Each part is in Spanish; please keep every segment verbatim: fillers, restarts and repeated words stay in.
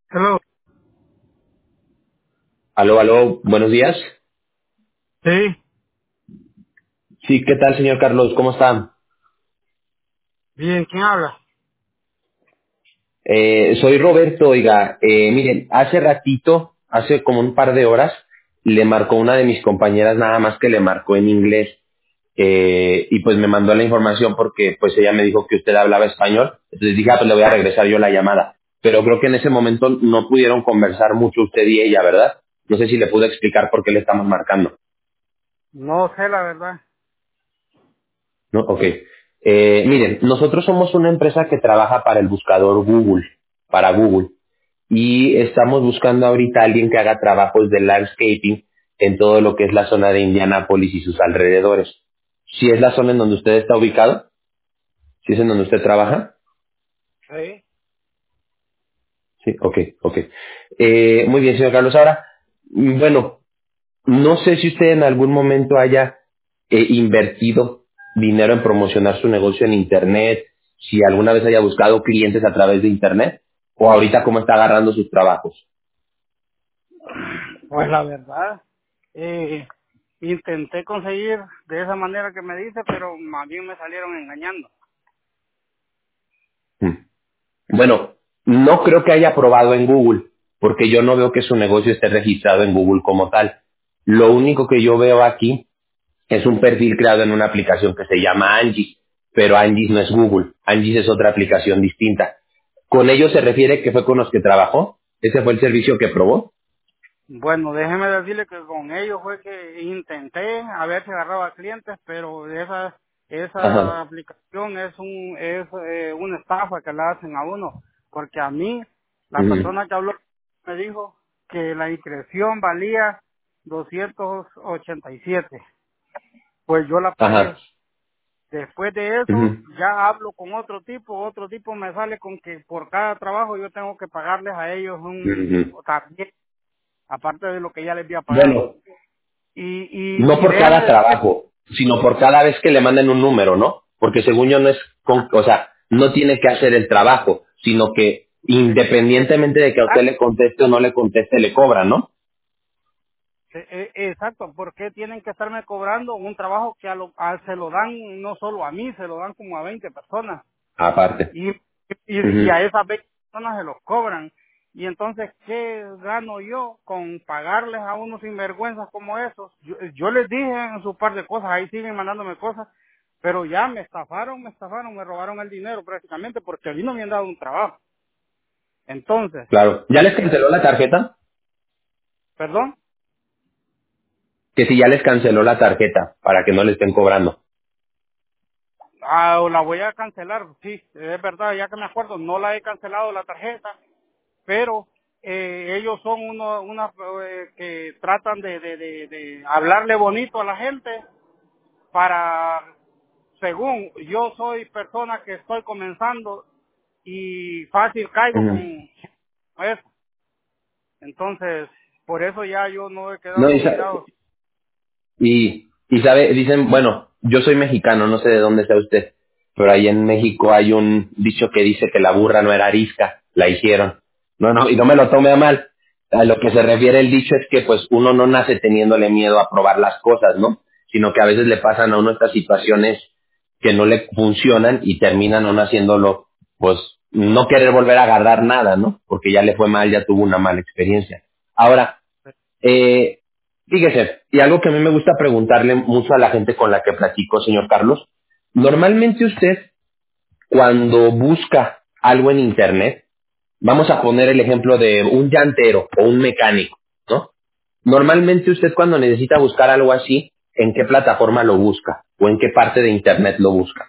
Hello. Aló, aló, buenos días. Sí, Sí, ¿qué tal, señor Carlos? ¿Cómo está? bien, ¿quién habla? Eh, soy Roberto, oiga, eh, miren, hace ratito, hace como un par de horas, le marcó una de mis compañeras, nada más que le marcó en inglés, eh, y pues me mandó la información porque pues ella me dijo que usted hablaba español, entonces dije, ah, pues le voy a regresar yo la llamada. Pero creo que en ese momento no pudieron conversar mucho usted y ella, ¿verdad? No sé si le pude explicar por qué le estamos marcando. No sé la verdad. ¿No? Ok. Eh, miren, nosotros somos una empresa que trabaja para el buscador Google, para Google, y estamos buscando ahorita a alguien que haga trabajos de landscaping en todo lo que es la zona de Indianápolis y sus alrededores. Si es la zona en donde usted está ubicado, si es en donde usted trabaja, Sí. sí, ok, ok. Eh, muy bien, señor Carlos. Ahora, mm, bueno, no sé si usted en algún momento haya eh, invertido dinero en promocionar su negocio en Internet, si alguna vez haya buscado clientes a través de Internet, o ahorita cómo está agarrando sus trabajos. Pues la verdad, eh, intenté conseguir de esa manera que me dice, pero más bien me salieron engañando. Mm. Bueno, no creo que haya probado en Google, porque yo no veo que su negocio esté registrado en Google como tal. Lo único que yo veo aquí es un perfil creado en una aplicación que se llama Angie, pero Angie no es Google, Angie es otra aplicación distinta. ¿Con ellos se refiere que fue con los que trabajó? ¿Ese fue el servicio que probó? Bueno, déjeme decirle que con ellos fue que intenté a ver si agarraba clientes, pero esa esa Ajá. aplicación es un es eh, una estafa que le hacen a uno, porque a mí la Ujú. persona que habló me dijo que la inscripción valía doscientos ochenta y siete. Pues yo la Ajá. pagué. Después de eso, Ujú. ya hablo con otro tipo, otro tipo me sale con que por cada trabajo yo tengo que pagarles a ellos un Ujú. también, aparte de lo que ya les había pagado. Bueno, Y, y, no y por déjeme cada decir, trabajo, sino por cada vez que le manden un número, ¿no? Porque según yo no es, con, o sea, no tiene que hacer el trabajo, sino que eh, eh, independientemente de que a usted le exacto, conteste o no le conteste, le cobran, ¿no? eh, eh, exacto, ¿por qué tienen que estarme cobrando un trabajo que a lo, a- se lo dan no solo a mí, se lo dan como a veinte personas? Aparte. y, y, y a Ujú. esas veinte personas se los cobran. Y entonces, ¿qué gano yo con pagarles a unos sinvergüenzas como esos? Yo, yo les dije en su par de cosas, ahí siguen mandándome cosas, pero ya me estafaron, me estafaron, me robaron el dinero prácticamente porque a mí no me han dado un trabajo. Entonces, Claro. ¿Ya les canceló la tarjeta? perdón, Que si ya les canceló la tarjeta para que no le estén cobrando. ah, la voy a cancelar, sí, es verdad, ya que me acuerdo, no la he cancelado la tarjeta, pero eh, ellos son uno, una eh, que tratan de, de, de, de hablarle bonito a la gente para, según yo soy persona que estoy comenzando y fácil caigo con Ujú. eso. Entonces, por eso ya yo no he No, quedado y, sa- mirado. y, y sabe, dicen, bueno, yo soy mexicano, no sé de dónde sea usted, pero ahí en México hay un dicho que dice que la burra no era arisca, la hicieron. No, no, y no me lo tome a mal. A lo que se refiere el dicho es que pues uno no nace teniéndole miedo a probar las cosas, ¿no? Sino que a veces le pasan a uno estas situaciones que no le funcionan y terminan aún haciéndolo, pues no querer volver a agarrar nada, ¿no? Porque ya le fue mal, ya tuvo una mala experiencia. Ahora, eh, fíjese, y algo que a mí me gusta preguntarle mucho a la gente con la que platico, señor Carlos, normalmente usted cuando busca algo en Internet, vamos a poner el ejemplo de un llantero o un mecánico, ¿no? Normalmente usted cuando necesita buscar algo así, ¿en qué plataforma lo busca? ¿O en qué parte de Internet lo busca?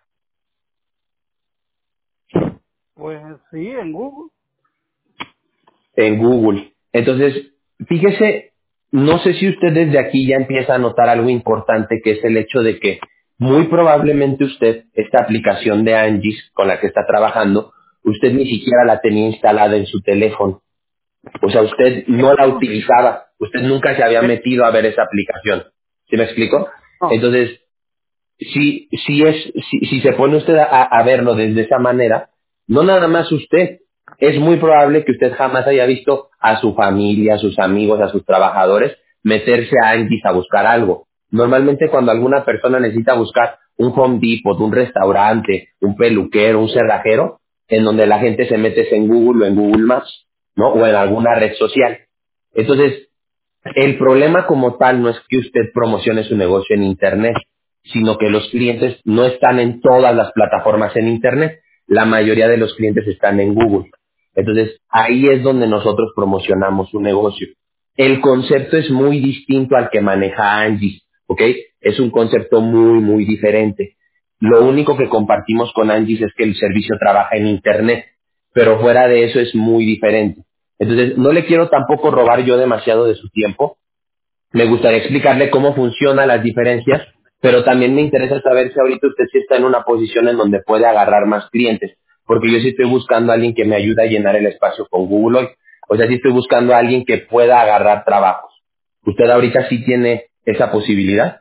Pues sí, en Google. En Google. Entonces, fíjese, no sé si usted desde aquí ya empieza a notar algo importante, que es el hecho de que muy probablemente usted, esta aplicación de Angie's con la que está trabajando, usted ni siquiera la tenía instalada en su teléfono. O sea, usted no la Eso sí. utilizaba, usted nunca se había Eh, metido a ver esa aplicación. ¿Sí me explico? No, Entonces, si, si, es, si, si se pone usted a, a verlo desde esa manera, no nada más usted. es muy probable que usted jamás haya visto a su familia, a sus amigos, a sus trabajadores meterse a Angie a buscar algo. Normalmente cuando alguna persona necesita buscar un Home Depot, un restaurante, un peluquero, un cerrajero, en donde la gente se mete es en Google o en Google Maps, ¿no? O en alguna red social. Entonces, el problema como tal no es que usted promocione su negocio en Internet, sino que los clientes no están en todas las plataformas en Internet. La mayoría de los clientes están en Google. Entonces, ahí es donde nosotros promocionamos su negocio. El concepto es muy distinto al que maneja Angie, ¿ok? Es un concepto muy, muy diferente. Lo único que compartimos con Angie es que el servicio trabaja en Internet, pero fuera de eso es muy diferente. Entonces, no le quiero tampoco robar yo demasiado de su tiempo. Me gustaría explicarle cómo funcionan las diferencias, pero también me interesa saber si ahorita usted sí está en una posición en donde puede agarrar más clientes, porque yo sí estoy buscando a alguien que me ayude a llenar el espacio con Google hoy. O sea, sí estoy buscando a alguien que pueda agarrar trabajos. ¿Usted ahorita sí tiene esa posibilidad?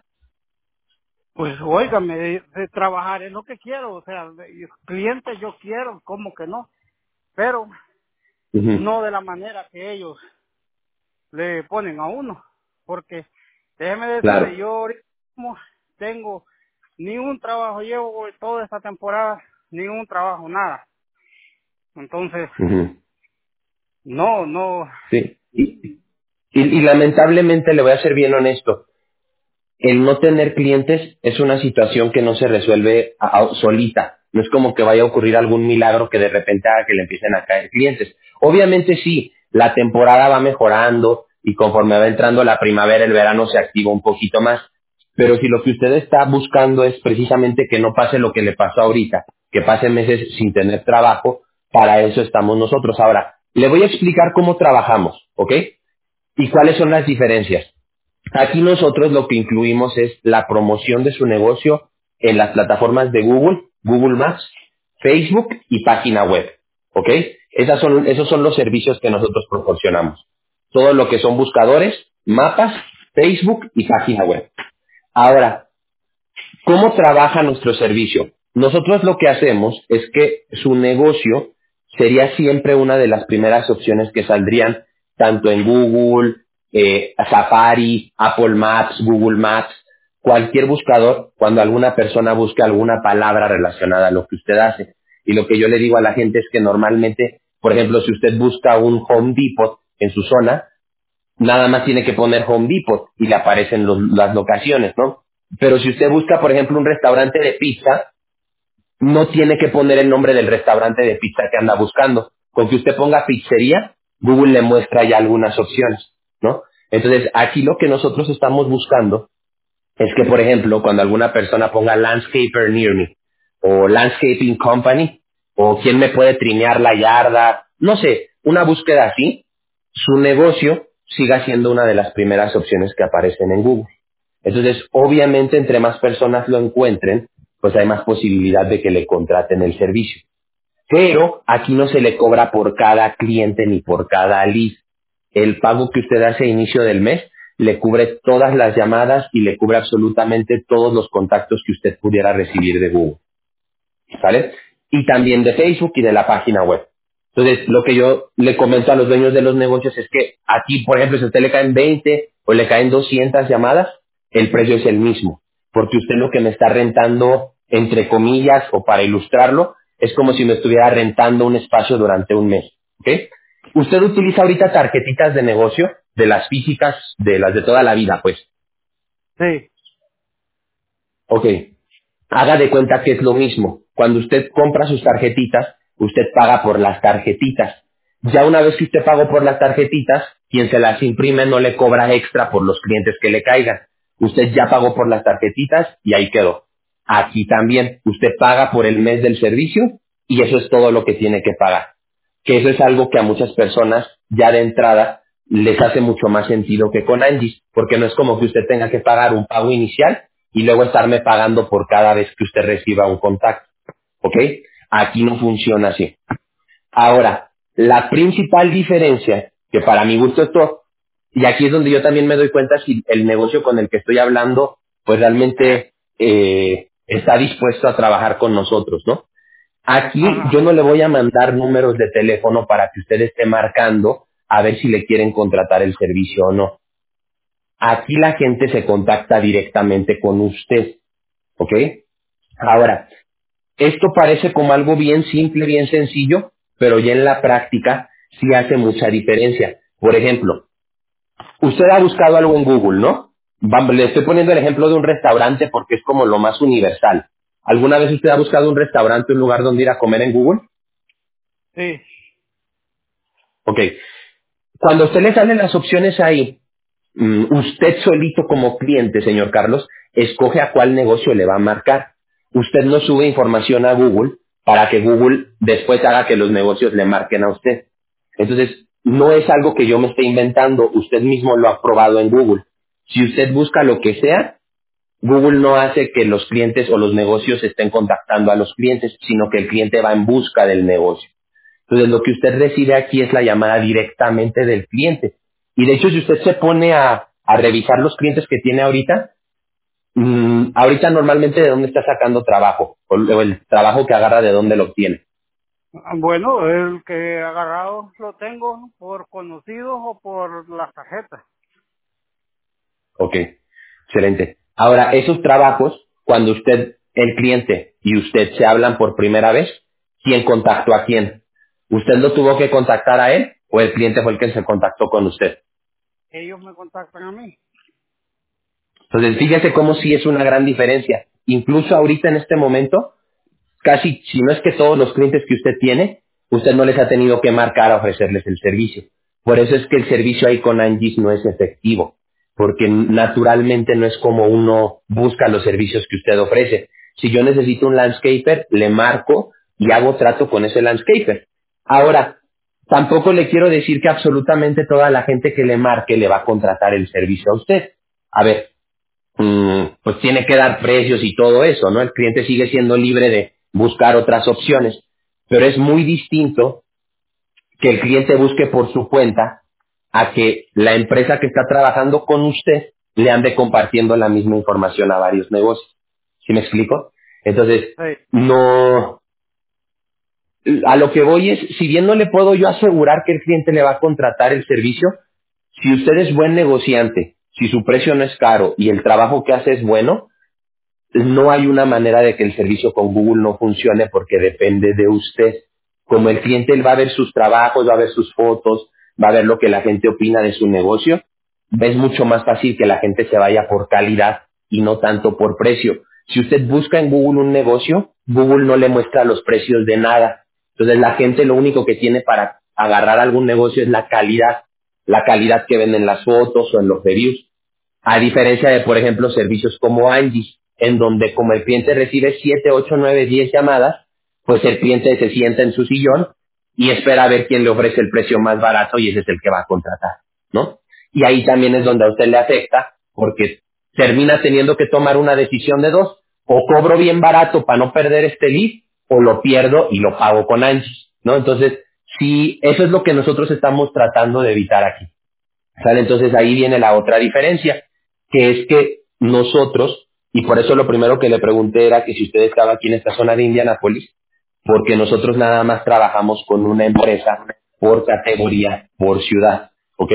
Pues, óigame, de, de trabajar es lo que quiero, o sea, de- clientes yo quiero, como que no, pero Ujú. no de la manera que ellos le ponen a uno, porque déjeme decirle, Claro. yo ahorita mismo tengo ni un trabajo, llevo toda esta temporada, ni un trabajo, nada. Entonces, Ujú. no, no, Sí. Y, y, y lamentablemente le voy a ser bien honesto. El no tener clientes es una situación que no se resuelve a- a- solita. No es como que vaya a ocurrir algún milagro que de repente haga que le empiecen a caer clientes. Obviamente sí, la temporada va mejorando y conforme va entrando la primavera, el verano se activa un poquito más. Pero si lo que usted está buscando es precisamente que no pase lo que le pasó ahorita, que pase meses sin tener trabajo, para eso estamos nosotros. Ahora, le voy a explicar cómo trabajamos, ¿ok? Y cuáles son las diferencias. Aquí nosotros lo que incluimos es la promoción de su negocio en las plataformas de Google, Google Maps, Facebook y página web. ¿Ok? Esas son, esos son los servicios que nosotros proporcionamos. Todo lo que son buscadores, mapas, Facebook y página web. Ahora, ¿cómo trabaja nuestro servicio? Nosotros lo que hacemos es que su negocio sería siempre una de las primeras opciones que saldrían tanto en Google, eh, Safari, Apple Maps, Google Maps, cualquier buscador, cuando alguna persona busque alguna palabra relacionada a lo que usted hace. Y lo que yo le digo a la gente es que normalmente, por ejemplo, si usted busca un Home Depot en su zona, nada más tiene que poner Home Depot y le aparecen los- las locaciones, ¿no? Pero si usted busca, por ejemplo, un restaurante de pizza, no tiene que poner el nombre del restaurante de pizza que anda buscando. Con que usted ponga pizzería, Google le muestra ya algunas opciones, ¿no? Entonces, aquí lo que nosotros estamos buscando es que, por ejemplo, cuando alguna persona ponga landscaper near me, o landscaping company, o quién me puede trinear la yarda, no sé, una búsqueda así, su negocio siga siendo una de las primeras opciones que aparecen en Google. Entonces, obviamente, entre más personas lo encuentren, pues hay más posibilidad de que le contraten el servicio. Pero aquí no se le cobra por cada cliente ni por cada lead. El pago que usted hace a inicio del mes le cubre todas las llamadas y le cubre absolutamente todos los contactos que usted pudiera recibir de Google. ¿Sale? Y también de Facebook y de la página web. Entonces, lo que yo le comento a los dueños de los negocios es que aquí, por ejemplo, si a usted le caen veinte o le caen doscientas llamadas, el precio es el mismo. Porque usted lo que me está rentando, entre comillas, o para ilustrarlo, es como si me estuviera rentando un espacio durante un mes. ¿Ok? Usted utiliza ahorita tarjetitas de negocio, de las físicas, de las de toda la vida, pues. sí, Ok. Haga de cuenta que es lo mismo. Cuando usted compra sus tarjetitas, usted paga por las tarjetitas. Ya una vez que usted pagó por las tarjetitas, quien se las imprime no le cobra extra por los clientes que le caigan. Usted ya pagó por las tarjetitas y ahí quedó. Aquí también, usted paga por el mes del servicio y eso es todo lo que tiene que pagar. Que eso es algo que a muchas personas ya de entrada les hace mucho más sentido que con Angie, porque no es como que usted tenga que pagar un pago inicial y luego estarme pagando por cada vez que usted reciba un contacto. ¿Ok? Aquí no funciona así. Ahora, la principal diferencia, que para mi gusto esto, y aquí es donde yo también me doy cuenta si el negocio con el que estoy hablando, pues realmente eh, está dispuesto a trabajar con nosotros, ¿no? Aquí yo Ajá. no le voy a mandar números de teléfono para que usted esté marcando a ver si le quieren contratar el servicio o no. Aquí la gente se contacta directamente con usted, ¿ok? Ahora, esto parece como algo bien simple, bien sencillo, pero ya en la práctica sí hace mucha diferencia. Por ejemplo, usted ha buscado algo en Google, ¿no? Vam- Le estoy poniendo el ejemplo de un restaurante porque es como lo más universal. ¿Alguna vez usted ha buscado un restaurante, un lugar donde ir a comer en Google? Sí. Ok. Cuando a usted le salen las opciones ahí, mm, usted solito como cliente, señor Carlos, escoge a cuál negocio le va a marcar. Usted no sube información a Google para que Google después haga que los negocios le marquen a usted. Entonces, no es algo que yo me esté inventando, usted mismo lo ha probado en Google. Si usted busca lo que sea, Google no hace que los clientes o los negocios estén contactando a los clientes, sino que el cliente va en busca del negocio. Entonces, lo que usted recibe aquí es la llamada directamente del cliente. Y de hecho, si usted se pone a, a revisar los clientes que tiene ahorita, mm, ahorita normalmente de dónde está sacando trabajo, o, o el trabajo que agarra de dónde lo obtiene. Bueno, el que he agarrado lo tengo por conocidos o por las tarjetas. Ok, excelente. Ahora, esos trabajos, cuando usted, el cliente y usted se hablan por primera vez, ¿quién contactó a quién? ¿Usted lo tuvo que contactar a él o el cliente fue el que se contactó con usted? Ellos me contactan a mí. Entonces, fíjese cómo sí es una gran diferencia. Incluso ahorita en este momento, casi, si no es que todos los clientes que usted tiene, usted no les ha tenido que marcar a ofrecerles el servicio. Por eso es que el servicio ahí con Angie's no es efectivo, porque naturalmente no es como uno busca los servicios que usted ofrece. Si yo necesito un landscaper, le marco y hago trato con ese landscaper. Ahora, tampoco le quiero decir que absolutamente toda la gente que le marque le va a contratar el servicio a usted. A ver, mm, pues tiene que dar precios y todo eso, ¿no? El cliente sigue siendo libre de buscar otras opciones, pero es muy distinto que el cliente busque por su cuenta a que la empresa que está trabajando con usted le ande compartiendo la misma información a varios negocios. ¿Sí me explico? Entonces, Sí. no, a lo que voy es, si bien no le puedo yo asegurar que el cliente le va a contratar el servicio, si usted es buen negociante, si su precio no es caro y el trabajo que hace es bueno, no hay una manera de que el servicio con Google no funcione porque depende de usted. Como el cliente él va a ver sus trabajos, va a ver sus fotos, va a ver lo que la gente opina de su negocio, es mucho más fácil que la gente se vaya por calidad y no tanto por precio. Si usted busca en Google un negocio, Google no le muestra los precios de nada. Entonces la gente lo único que tiene para agarrar algún negocio es la calidad, la calidad que ven en las fotos o en los reviews. A diferencia de, por ejemplo, servicios como Angie, en donde como el cliente recibe siete, ocho, nueve, diez llamadas, pues el cliente se sienta en su sillón y espera a ver quién le ofrece el precio más barato y ese es el que va a contratar, ¿no? Y ahí también es donde a usted le afecta porque termina teniendo que tomar una decisión de dos, o cobro bien barato para no perder este lead o lo pierdo y lo pago con Angie, ¿no? Entonces, sí, eso es lo que nosotros estamos tratando de evitar aquí. ¿Sale? Entonces ahí viene la otra diferencia, que es que nosotros, y por eso lo primero que le pregunté era que si usted estaba aquí en esta zona de Indianápolis, porque nosotros nada más trabajamos con una empresa por categoría, por ciudad, ¿ok?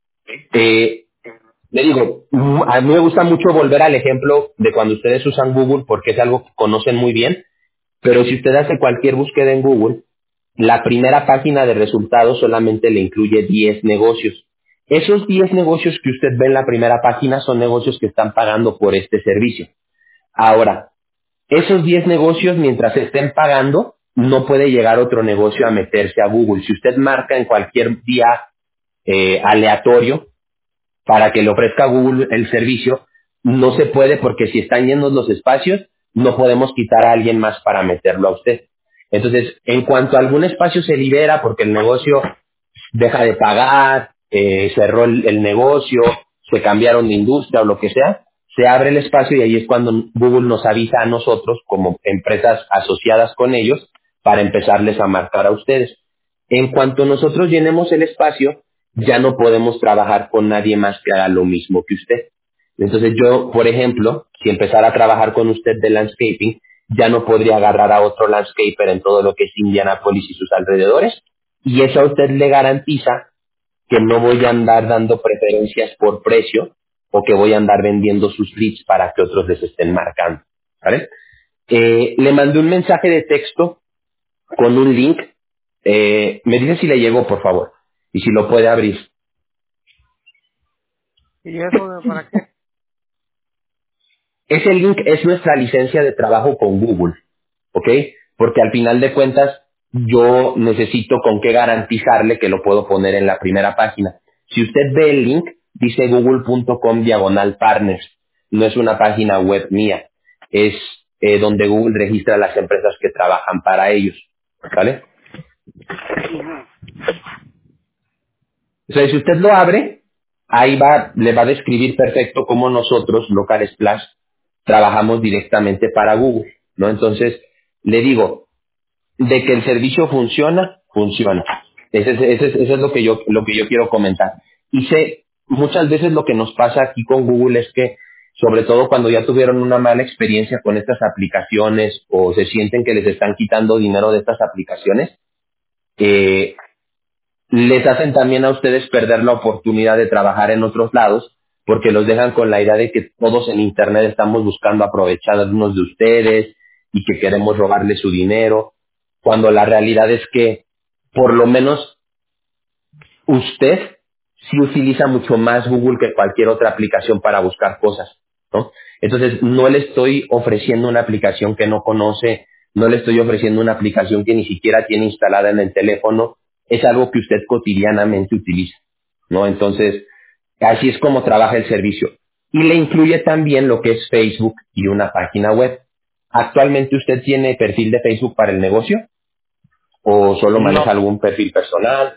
Eh, le digo, mm, a mí me gusta mucho volver al ejemplo de cuando ustedes usan Google porque es algo que conocen muy bien, pero si usted hace cualquier búsqueda en Google, la primera página de resultados solamente le incluye diez negocios. Esos diez negocios que usted ve en la primera página son negocios que están pagando por este servicio. Ahora, esos diez negocios, mientras estén pagando, no puede llegar otro negocio a meterse a Google. Si usted marca en cualquier día eh, aleatorio, para que le ofrezca a Google el servicio, no se puede porque si están llenos los espacios, no podemos quitar a alguien más para meterlo a usted. Entonces, en cuanto algún espacio se libera porque el negocio deja de pagar, eh, cerró el, el negocio, se cambiaron de industria o lo que sea, se abre el espacio y ahí es cuando Google nos avisa a nosotros como empresas asociadas con ellos para empezarles a marcar a ustedes. En cuanto nosotros llenemos el espacio, ya no podemos trabajar con nadie más que haga lo mismo que usted. Entonces yo, por ejemplo, si empezara a trabajar con usted de landscaping, ya no podría agarrar a otro landscaper en todo lo que es Indianapolis y sus alrededores, y eso a usted le garantiza que no voy a andar dando preferencias por precio o que voy a andar vendiendo sus leads para que otros les estén marcando, ¿vale? Eh, le mandé un mensaje de texto con un link. Eh, me dice si le llegó, por favor, y si lo puede abrir. ¿Y eso de para qué? Ese link es nuestra licencia de trabajo con Google, ¿ok? Porque al final de cuentas yo necesito con qué garantizarle que lo puedo poner en la primera página. Si usted ve el link, dice google punto com diagonal partners. No es una página web mía, es eh, donde Google registra las empresas que trabajan para ellos, ¿vale? O sea, si usted lo abre, ahí va, le va a describir perfecto cómo nosotros, Local Splash, trabajamos directamente para Google, ¿no? Entonces, le digo, de que el servicio funciona, funciona. Ese es, ese es, eso es lo que yo, lo que yo quiero comentar. Y sé, muchas veces lo que nos pasa aquí con Google es que, sobre todo cuando ya tuvieron una mala experiencia con estas aplicaciones o se sienten que les están quitando dinero de estas aplicaciones, eh, les hacen también a ustedes perder la oportunidad de trabajar en otros lados porque los dejan con la idea de que todos en Internet estamos buscando aprovecharnos de ustedes y que queremos robarles su dinero, cuando la realidad es que por lo menos usted sí utiliza mucho más Google que cualquier otra aplicación para buscar cosas, ¿no? Entonces, no le estoy ofreciendo una aplicación que no conoce, no le estoy ofreciendo una aplicación que ni siquiera tiene instalada en el teléfono, es algo que usted cotidianamente utiliza, ¿no? Entonces, así es como trabaja el servicio. Y le incluye también lo que es Facebook y una página web. ¿Actualmente usted tiene perfil de Facebook para el negocio? ¿O solo No, maneja algún perfil personal?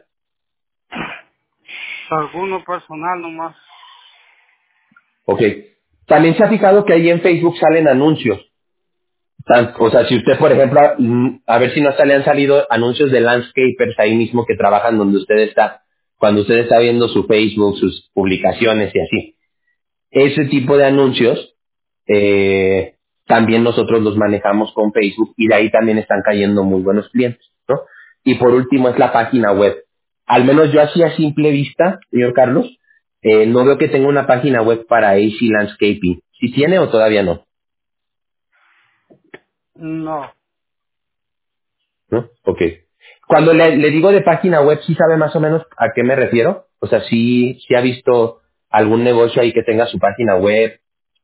alguno personal nomás. Ok. También se ha fijado que ahí en Facebook salen anuncios. Tan- o sea, si usted, por ejemplo, mm, a ver si no hasta le han salido anuncios de landscapers ahí mismo que trabajan donde usted está, cuando usted está viendo su Facebook, sus publicaciones y así. Ese tipo de anuncios eh, también nosotros los manejamos con Facebook y de ahí también están cayendo muy buenos clientes, ¿no? Y por último es la página web. Al menos yo así a simple vista, señor Carlos, eh, no veo que tenga una página web para A C Landscaping. ¿Si tiene o todavía no? No. ¿No? Ok. Cuando le, le digo de página web, ¿sí sabe más o menos a qué me refiero? O sea, ¿sí, sí ha visto algún negocio ahí que tenga su página web?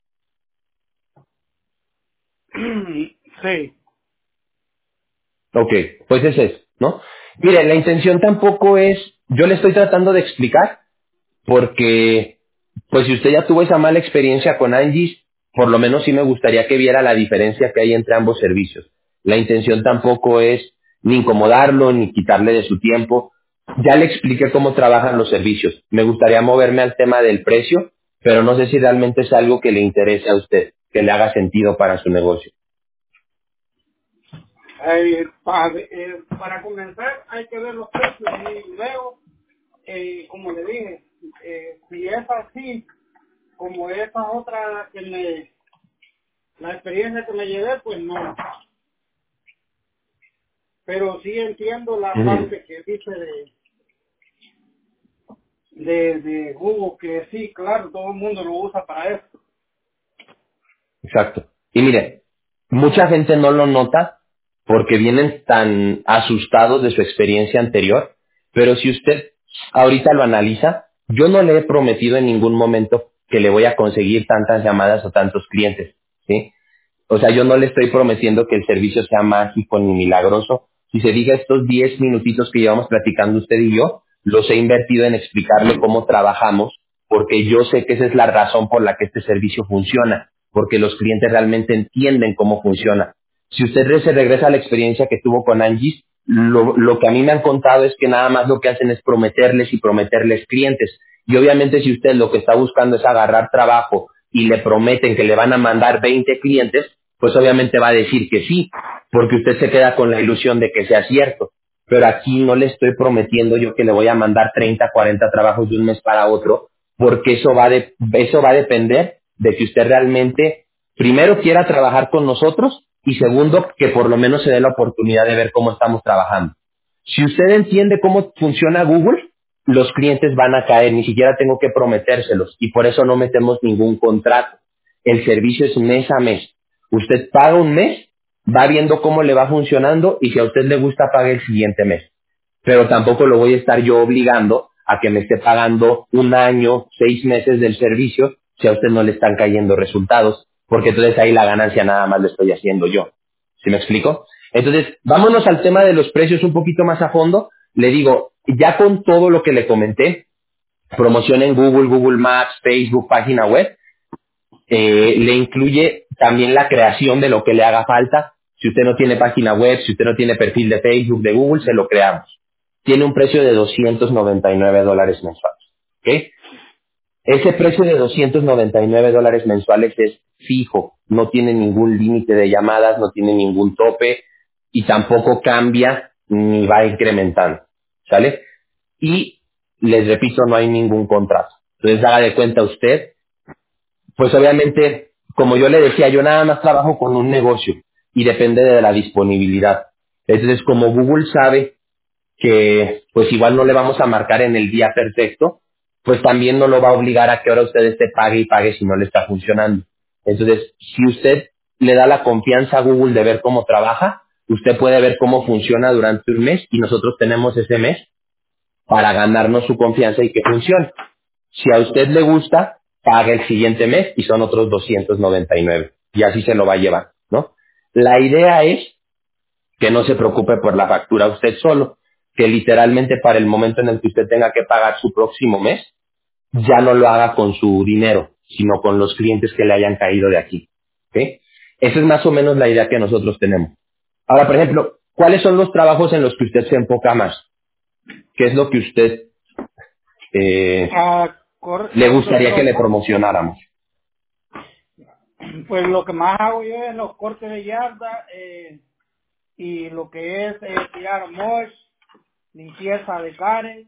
Sí. Ok, pues ese es, ¿no? Mire, la intención tampoco es, yo le estoy tratando de explicar, porque, pues si usted ya tuvo esa mala experiencia con Angie's, por lo menos sí me gustaría que viera la diferencia que hay entre ambos servicios. La intención tampoco es ni incomodarlo, ni quitarle de su tiempo. Ya le expliqué cómo trabajan los servicios. Me gustaría moverme al tema del precio, pero no sé si realmente es algo que le interese a usted, que le haga sentido para su negocio. Eh, pa- eh, para comenzar hay que ver los precios y luego, eh, como le dije, eh, si es así, como esa otra que me, la experiencia que me llevé, pues no. Pero sí entiendo la Ujú. parte que dice de, de, de Google, que sí, claro, todo el mundo lo usa para esto. Exacto. Y mire, mucha gente no lo nota porque vienen tan asustados de su experiencia anterior, pero si usted ahorita lo analiza, yo no le he prometido en ningún momento que le voy a conseguir tantas llamadas o tantos clientes, ¿sí? O sea, yo no le estoy prometiendo que el servicio sea mágico ni milagroso. Si se diga estos diez minutitos que llevamos platicando usted y yo, los he invertido en explicarle cómo trabajamos, porque yo sé que esa es la razón por la que este servicio funciona, porque los clientes realmente entienden cómo funciona. Si usted re- se regresa a la experiencia que tuvo con Angie's, lo, lo que a mí me han contado es que nada más lo que hacen es prometerles y prometerles clientes. Y obviamente si usted lo que está buscando es agarrar trabajo y le prometen que le van a mandar veinte clientes, pues obviamente va a decir que sí, porque usted se queda con la ilusión de que sea cierto. Pero aquí no le estoy prometiendo yo que le voy a mandar treinta, cuarenta trabajos de un mes para otro, porque eso va, de, eso va a depender de que usted realmente primero quiera trabajar con nosotros y segundo, que por lo menos se dé la oportunidad de ver cómo estamos trabajando. Si usted entiende cómo funciona Google, los clientes van a caer, ni siquiera tengo que prometérselos y por eso no metemos ningún contrato. El servicio es mes a mes. Usted paga un mes, va viendo cómo le va funcionando y si a usted le gusta, pague el siguiente mes. Pero tampoco lo voy a estar yo obligando a que me esté pagando un año, seis meses del servicio si a usted no le están cayendo resultados, porque entonces ahí la ganancia nada más la estoy haciendo yo. ¿Sí me explico? Entonces, vámonos al tema de los precios un poquito más a fondo. Le digo, ya con todo lo que le comenté, promoción en Google, Google Maps, Facebook, página web, eh, le incluye también la creación de lo que le haga falta. Si usted no tiene página web, si usted no tiene perfil de Facebook, de Google, se lo creamos. Tiene un precio de doscientos noventa y nueve dólares mensuales. ¿Ok? Ese precio de doscientos noventa y nueve dólares mensuales es fijo, no tiene ningún límite de llamadas, no tiene ningún tope y tampoco cambia ni va incrementando, ¿sale? Y les repito, no hay ningún contrato. Entonces haga de cuenta usted, pues obviamente, como yo le decía, yo nada más trabajo con un negocio y depende de la disponibilidad. Entonces, como Google sabe que pues igual no le vamos a marcar en el día perfecto, pues también no lo va a obligar a que ahora usted esté pague y pague si no le está funcionando. Entonces, si usted le da la confianza a Google de ver cómo trabaja, usted puede ver cómo funciona durante un mes y nosotros tenemos ese mes para ganarnos su confianza y que funcione. Si a usted le gusta, pague el siguiente mes y son otros doscientos noventa y nueve y así se lo va a llevar, ¿no? La idea es que no se preocupe por la factura usted solo, que literalmente para el momento en el que usted tenga que pagar su próximo mes, ya no lo haga con su dinero, sino con los clientes que le hayan caído de aquí. ¿Ok? Esa es más o menos la idea que nosotros tenemos. Ahora, por ejemplo, ¿cuáles son los trabajos en los que usted se enfoca más? ¿Qué es lo que usted eh, Ah, cor- le lo- gustaría que lo- le promocionáramos? pues lo que más hago yo es los cortes de yarda eh, y lo que es eh, tirar mosh, limpieza de cares.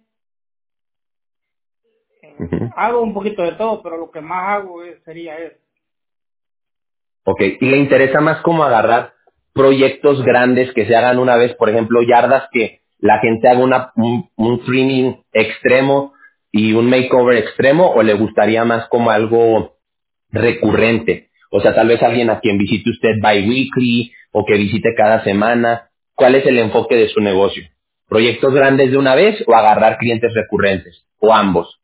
Eh, Ujú. hago un poquito de todo, pero lo que más hago es- sería eso. Ok, y le interesa más como agarrar proyectos grandes que se hagan una vez, por ejemplo, yardas que la gente haga una, un, un trimming extremo y un makeover extremo, o le gustaría más como algo recurrente, o sea, tal vez alguien a quien visite usted bi-weekly o que visite cada semana. ¿Cuál es el enfoque de su negocio? ¿Proyectos grandes de una vez o agarrar clientes recurrentes? ¿O ambos?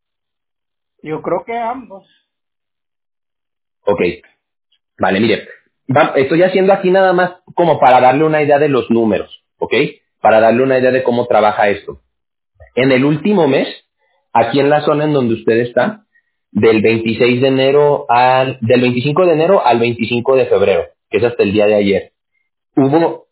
Yo creo que ambos. Ok, vale, mire, va- estoy haciendo aquí nada más como para darle una idea de los números, ¿ok? Para darle una idea de cómo trabaja esto. En el último mes, aquí en la zona en donde usted está, del veintiséis de enero al, del veinticinco de enero al veinticinco de febrero, que es hasta el día de ayer, hubo,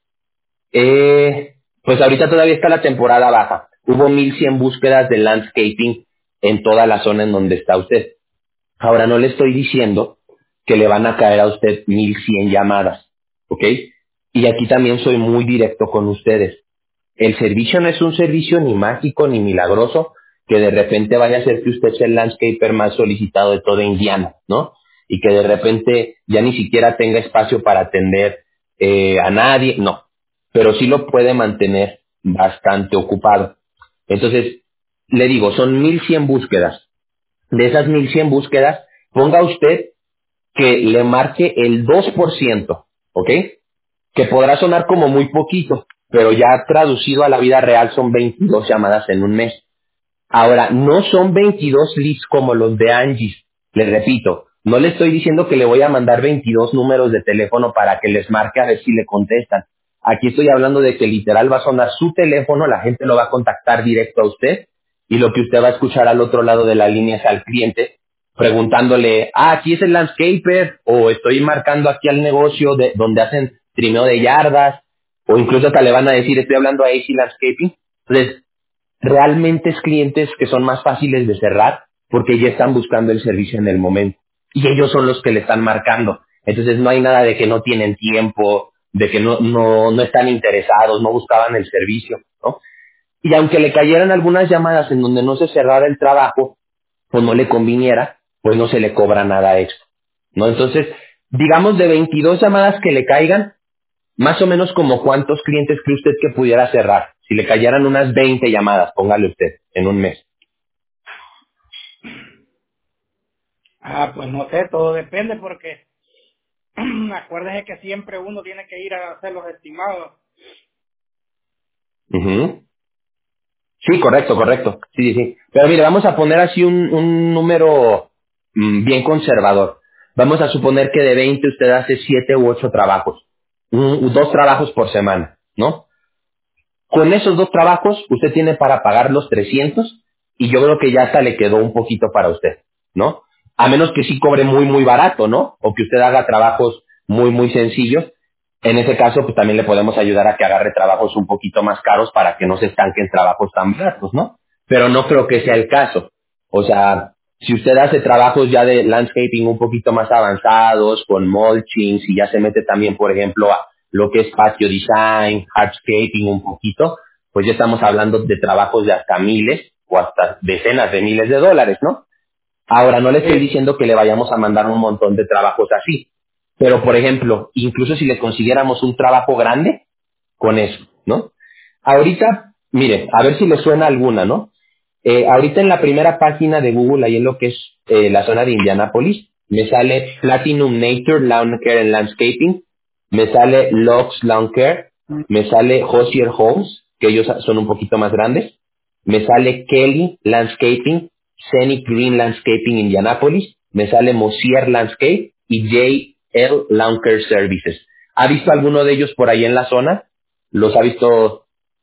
eh, pues ahorita todavía está la temporada baja, hubo mil cien búsquedas de landscaping en toda la zona en donde está usted. Ahora no le estoy diciendo que le van a caer a usted mil cien llamadas, ¿ok? Y aquí también soy muy directo con ustedes. El servicio no es un servicio ni mágico ni milagroso que de repente vaya a ser que usted sea el landscaper más solicitado de toda Indiana, ¿no? Y que de repente ya ni siquiera tenga espacio para atender eh, a nadie, no. Pero sí lo puede mantener bastante ocupado. Entonces, le digo, son mil cien búsquedas. De esas mil cien búsquedas, ponga usted que le marque el dos por ciento, ¿ok? Que podrá sonar como muy poquito, pero ya traducido a la vida real son veintidós llamadas en un mes. Ahora, no son veintidós leads como los de Angie. Les repito, no le estoy diciendo que le voy a mandar veintidós números de teléfono para que les marque a ver si le contestan. Aquí estoy hablando de que literal va a sonar su teléfono, la gente lo va a contactar directo a usted y lo que usted va a escuchar al otro lado de la línea es al cliente preguntándole, ah, aquí es el landscaper o estoy marcando aquí al negocio de donde hacen trimeo de yardas o incluso hasta le van a decir, estoy hablando a A C Landscaping. Entonces, realmente es clientes que son más fáciles de cerrar porque ya están buscando el servicio en el momento y ellos son los que le están marcando. Entonces no hay nada de que no tienen tiempo, de que no, no, no están interesados, no buscaban el servicio, ¿no? Y aunque le cayeran algunas llamadas en donde no se cerrara el trabajo o no le conviniera, pues no se le cobra nada extra, ¿no? Entonces, digamos de veintidós llamadas que le caigan, más o menos como cuántos clientes cree usted que pudiera cerrar. Si le cayeran unas veinte llamadas, póngale usted, en un mes. Ah, pues no sé, todo depende porque acuérdese que siempre uno tiene que ir a hacer los estimados. Ujú. Sí, correcto, correcto. Sí, sí, sí. Pero mire, vamos a poner así un, un número mm, bien conservador. Vamos a suponer que de veinte usted hace siete u ocho trabajos. Un- dos trabajos por semana, ¿no? Con esos dos trabajos, usted tiene para pagar los trescientos y yo creo que ya hasta le quedó un poquito para usted, ¿no? A menos que sí cobre muy, muy barato, ¿no? O que usted haga trabajos muy, muy sencillos. En ese caso, pues también le podemos ayudar a que agarre trabajos un poquito más caros para que no se estanque en trabajos tan baratos, ¿no? Pero no creo que sea el caso. O sea, si usted hace trabajos ya de landscaping un poquito más avanzados, con mulching, si ya se mete también, por ejemplo, a lo que es patio design, hardscaping un poquito, pues ya estamos hablando de trabajos de hasta miles o hasta decenas de miles de dólares, ¿no? Ahora, no le estoy Sí, diciendo que le vayamos a mandar un montón de trabajos así, pero por ejemplo, incluso si le consiguiéramos un trabajo grande, con eso, ¿no? Ahorita, mire, a ver si le suena alguna, ¿no? Eh, ahorita en la primera página de Google, ahí en lo que es eh, la zona de Indianapolis, me sale Platinum Nature Lawn Care and Landscaping, me sale Lux Lawn Care, me sale Hosier Homes, que ellos son un poquito más grandes, me sale Kelly Landscaping, Scenic Green Landscaping Indianapolis, me sale Mosier Landscape y J L Lawn Care Services. ¿Ha visto alguno de ellos por ahí en la zona? ¿Los ha visto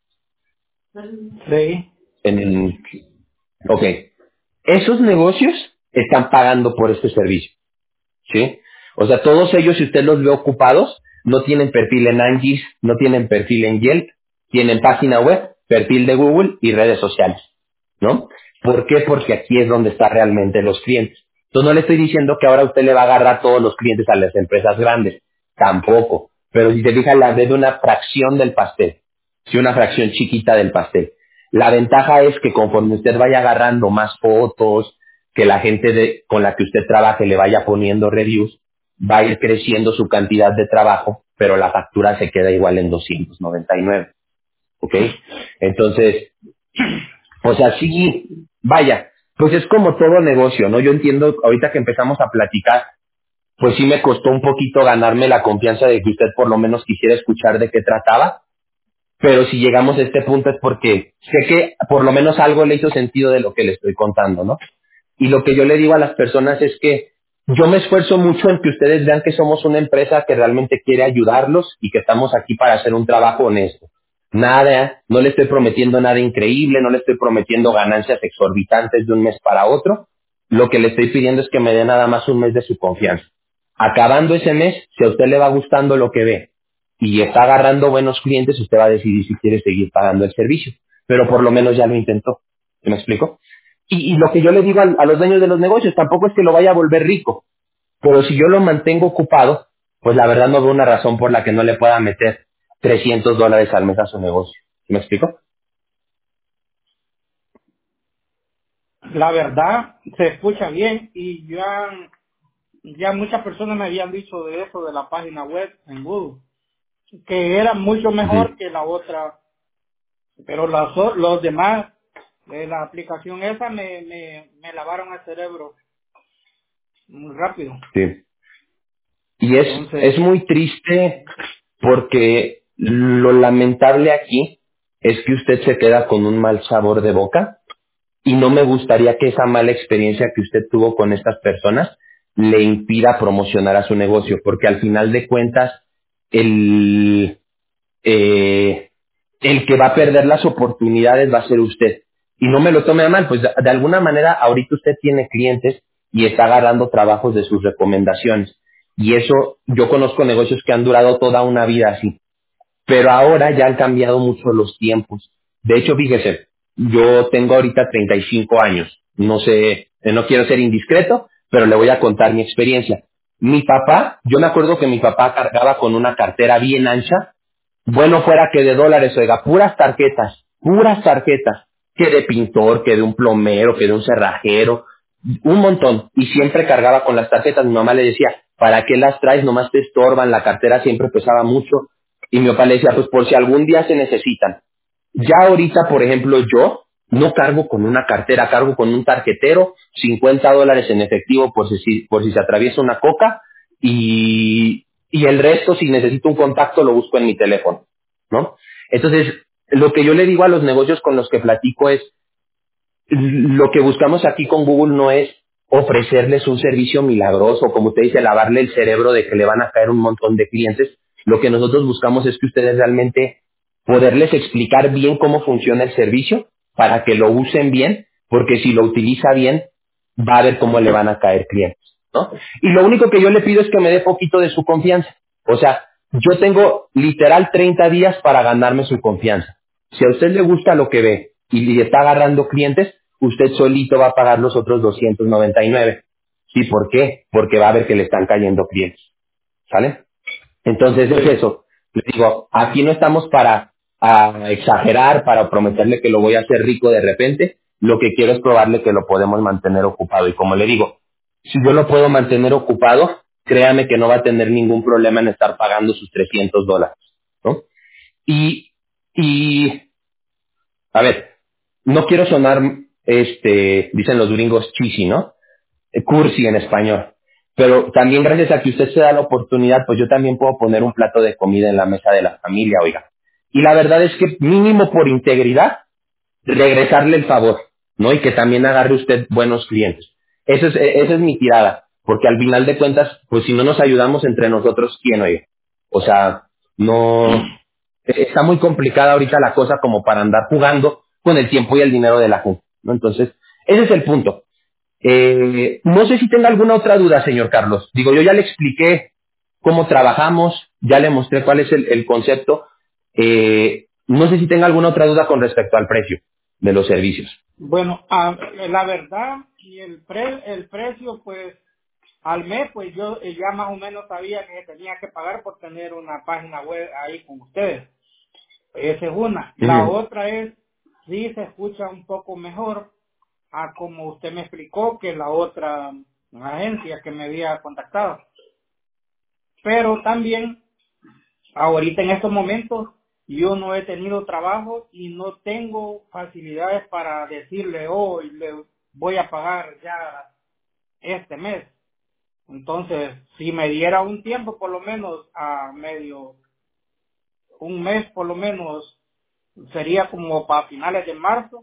sí. en... Ok. Esos negocios están pagando por este servicio, ¿sí? O sea, todos ellos, si usted los ve ocupados, no tienen perfil en Angie's, no tienen perfil en Yelp, tienen página web, perfil de Google y redes sociales, ¿no? ¿Por qué? Porque aquí es donde están realmente los clientes. Entonces no le estoy diciendo que ahora usted le va a agarrar todos los clientes a las empresas grandes, tampoco. Pero si se fija, la ve de una fracción del pastel, sí, una fracción chiquita del pastel. La ventaja es que conforme usted vaya agarrando más fotos, que la gente de- con la que usted trabaje le vaya poniendo reviews, va a ir creciendo su cantidad de trabajo, pero la factura se queda igual en doscientos noventa y nueve, ¿ok? Entonces, o sea, sí, vaya, pues es como todo negocio, ¿no? Yo entiendo, ahorita que empezamos a platicar, pues sí me costó un poquito ganarme la confianza de que usted por lo menos quisiera escuchar de qué trataba, pero si llegamos a este punto es porque sé que por lo menos algo le hizo sentido de lo que le estoy contando, ¿no? Y lo que yo le digo a las personas es que yo me esfuerzo mucho en que ustedes vean que somos una empresa que realmente quiere ayudarlos y que estamos aquí para hacer un trabajo honesto. Nada, no le estoy prometiendo nada increíble, no le estoy prometiendo ganancias exorbitantes de un mes para otro. Lo que le estoy pidiendo es que me dé nada más un mes de su confianza. Acabando ese mes, si a usted le va gustando lo que ve y está agarrando buenos clientes, usted va a decidir si quiere seguir pagando el servicio. Pero por lo menos ya lo intentó. ¿Sí me explico? Y, y lo que yo le digo a, a los dueños de los negocios, tampoco es que lo vaya a volver rico, pero si yo lo mantengo ocupado, pues la verdad no veo una razón por la que no le pueda meter trescientos dólares al mes a su negocio. ¿Sí me explico? La verdad se escucha bien y ya, ya muchas personas me habían dicho de eso de la página web en Google, que era mucho Ujú. mejor que la otra, pero las o- los demás de la aplicación esa me, me, me lavaron el cerebro muy rápido. Sí. Y es, Entonces, es muy triste porque lo lamentable aquí es que usted se queda con un mal sabor de boca y no me gustaría que esa mala experiencia que usted tuvo con estas personas le impida promocionar a su negocio, porque al final de cuentas el, eh, el que va a perder las oportunidades va a ser usted. Y no me lo tome a mal, pues de, de alguna manera ahorita usted tiene clientes y está agarrando trabajos de sus recomendaciones. Y eso, yo conozco negocios que han durado toda una vida así, pero ahora ya han cambiado mucho los tiempos. De hecho, fíjese, yo tengo ahorita treinta y cinco años. No sé, eh, no quiero ser indiscreto, pero le voy a contar mi experiencia. Mi papá, yo me acuerdo que mi papá cargaba con una cartera bien ancha. Bueno, fuera que de dólares, oiga, puras tarjetas, puras tarjetas, que de pintor, que de un plomero, que de un cerrajero, un montón. Y siempre cargaba con las tarjetas. Mi mamá le decía, ¿para qué las traes? Nomás te estorban, la cartera siempre pesaba mucho. Y mi papá le decía, pues por si algún día se necesitan. Ya ahorita, por ejemplo, yo no cargo con una cartera, cargo con un tarjetero, cincuenta dólares en efectivo por si, por si se atraviesa una coca y, y el resto, si necesito un contacto, lo busco en mi teléfono, ¿no? Entonces, lo que yo le digo a los negocios con los que platico es, lo que buscamos aquí con Google no es ofrecerles un servicio milagroso, como usted dice, lavarle el cerebro de que le van a caer un montón de clientes. Lo que nosotros buscamos es que ustedes realmente poderles explicar bien cómo funciona el servicio para que lo usen bien, porque si lo utiliza bien, va a ver cómo le van a caer clientes, ¿no? Y lo único que yo le pido es que me dé poquito de su confianza. O sea, yo tengo literal treinta días para ganarme su confianza. Si a usted le gusta lo que ve y le está agarrando clientes, usted solito va a pagar los otros doscientos noventa y nueve. ¿Sí? ¿Por qué? Porque va a ver que le están cayendo clientes. ¿Sale? Entonces es eso. Le digo, aquí no estamos para a exagerar, para prometerle que lo voy a hacer rico de repente. Lo que quiero es probarle que lo podemos mantener ocupado. Y como le digo, si yo lo puedo mantener ocupado, créame que no va a tener ningún problema en estar pagando sus trescientos dólares, ¿no? Y, y a ver, no quiero sonar, este, dicen los gringos cheesy, ¿no? Eh, Cursi en español. Pero también gracias a que usted se da la oportunidad, pues yo también puedo poner un plato de comida en la mesa de la familia, oiga. Y la verdad es que mínimo por integridad, regresarle el favor, ¿no? Y que también agarre usted buenos clientes. Esa es, eh, esa es mi tirada. Porque al final de cuentas, pues si no nos ayudamos entre nosotros, ¿quién oye? O sea, no, está muy complicada ahorita la cosa como para andar jugando con el tiempo y el dinero de la gente, ¿no? Entonces, ese es el punto. Eh, no sé si tenga alguna otra duda, señor Carlos. Digo, yo ya le expliqué cómo trabajamos, ya le mostré cuál es el, el concepto. Eh, no sé si tenga alguna otra duda con respecto al precio de los servicios. Bueno, ah, la verdad, y el pre, el precio, pues, al mes, pues yo eh, ya más o menos sabía que tenía que pagar por tener una página web ahí con ustedes. Esa es una. La Ujú, otra es, sí se escucha un poco mejor a como usted me explicó que la otra agencia que me había contactado. Pero también, ahorita en estos momentos, yo no he tenido trabajo y no tengo facilidades para decirle, oh, le voy a pagar ya este mes. Entonces, si me diera un tiempo, por lo menos a medio, un mes por lo menos, sería como para finales de marzo,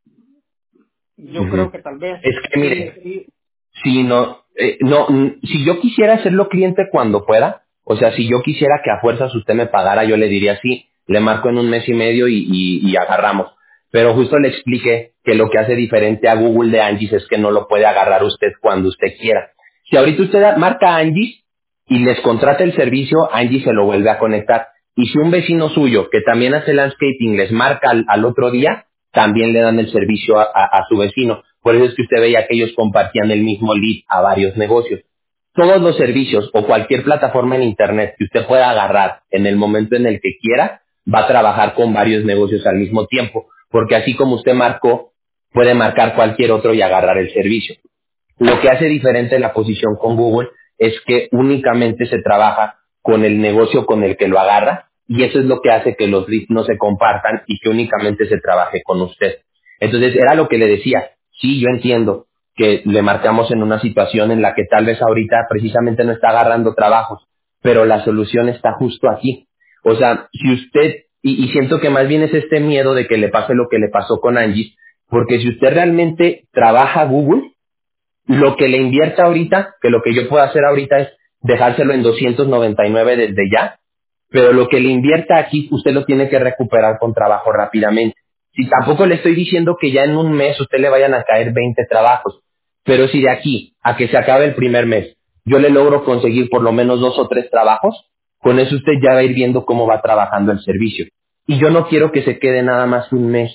yo creo ujú. que tal vez Es que sí, mire, sí. si no, eh, no, mm, si yo quisiera hacerlo cliente cuando pueda, o sea, si yo quisiera que a fuerzas usted me pagara, yo le diría sí, le marco en un mes y medio y, y, y agarramos. Pero justo le expliqué que lo que hace diferente a Google de Angie's es que no lo puede agarrar usted cuando usted quiera. Si ahorita usted marca a Angie's y les contrata el servicio, Angie se lo vuelve a conectar. Y si un vecino suyo que también hace landscaping les marca al, al otro día, también le dan el servicio a, a- a su vecino. Por eso es que usted veía que ellos compartían el mismo lead a varios negocios. Todos los servicios o cualquier plataforma en Internet que usted pueda agarrar en el momento en el que quiera, va a trabajar con varios negocios al mismo tiempo. Porque así como usted marcó, puede marcar cualquier otro y agarrar el servicio. Lo que hace diferente la posición con Google es que únicamente se trabaja con el negocio con el que lo agarra y eso es lo que hace que los leads no se compartan y que únicamente se trabaje con usted. Entonces era lo que le decía. Sí, yo entiendo que le marcamos en una situación en la que tal vez ahorita precisamente no está agarrando trabajos, pero la solución está justo aquí. O sea, si usted, y, y siento que más bien es este miedo de que le pase lo que le pasó con Angie, porque si usted realmente trabaja Google, lo que le invierta ahorita, que lo que yo puedo hacer ahorita es dejárselo en doscientos noventa y nueve desde ya, pero lo que le invierta aquí usted lo tiene que recuperar con trabajo rápidamente. Si tampoco le estoy diciendo que ya en un mes usted le vayan a caer veinte trabajos, pero si de aquí a que se acabe el primer mes yo le logro conseguir por lo menos dos o tres trabajos, con eso usted ya va a ir viendo cómo va trabajando el servicio. Y yo no quiero que se quede nada más un mes.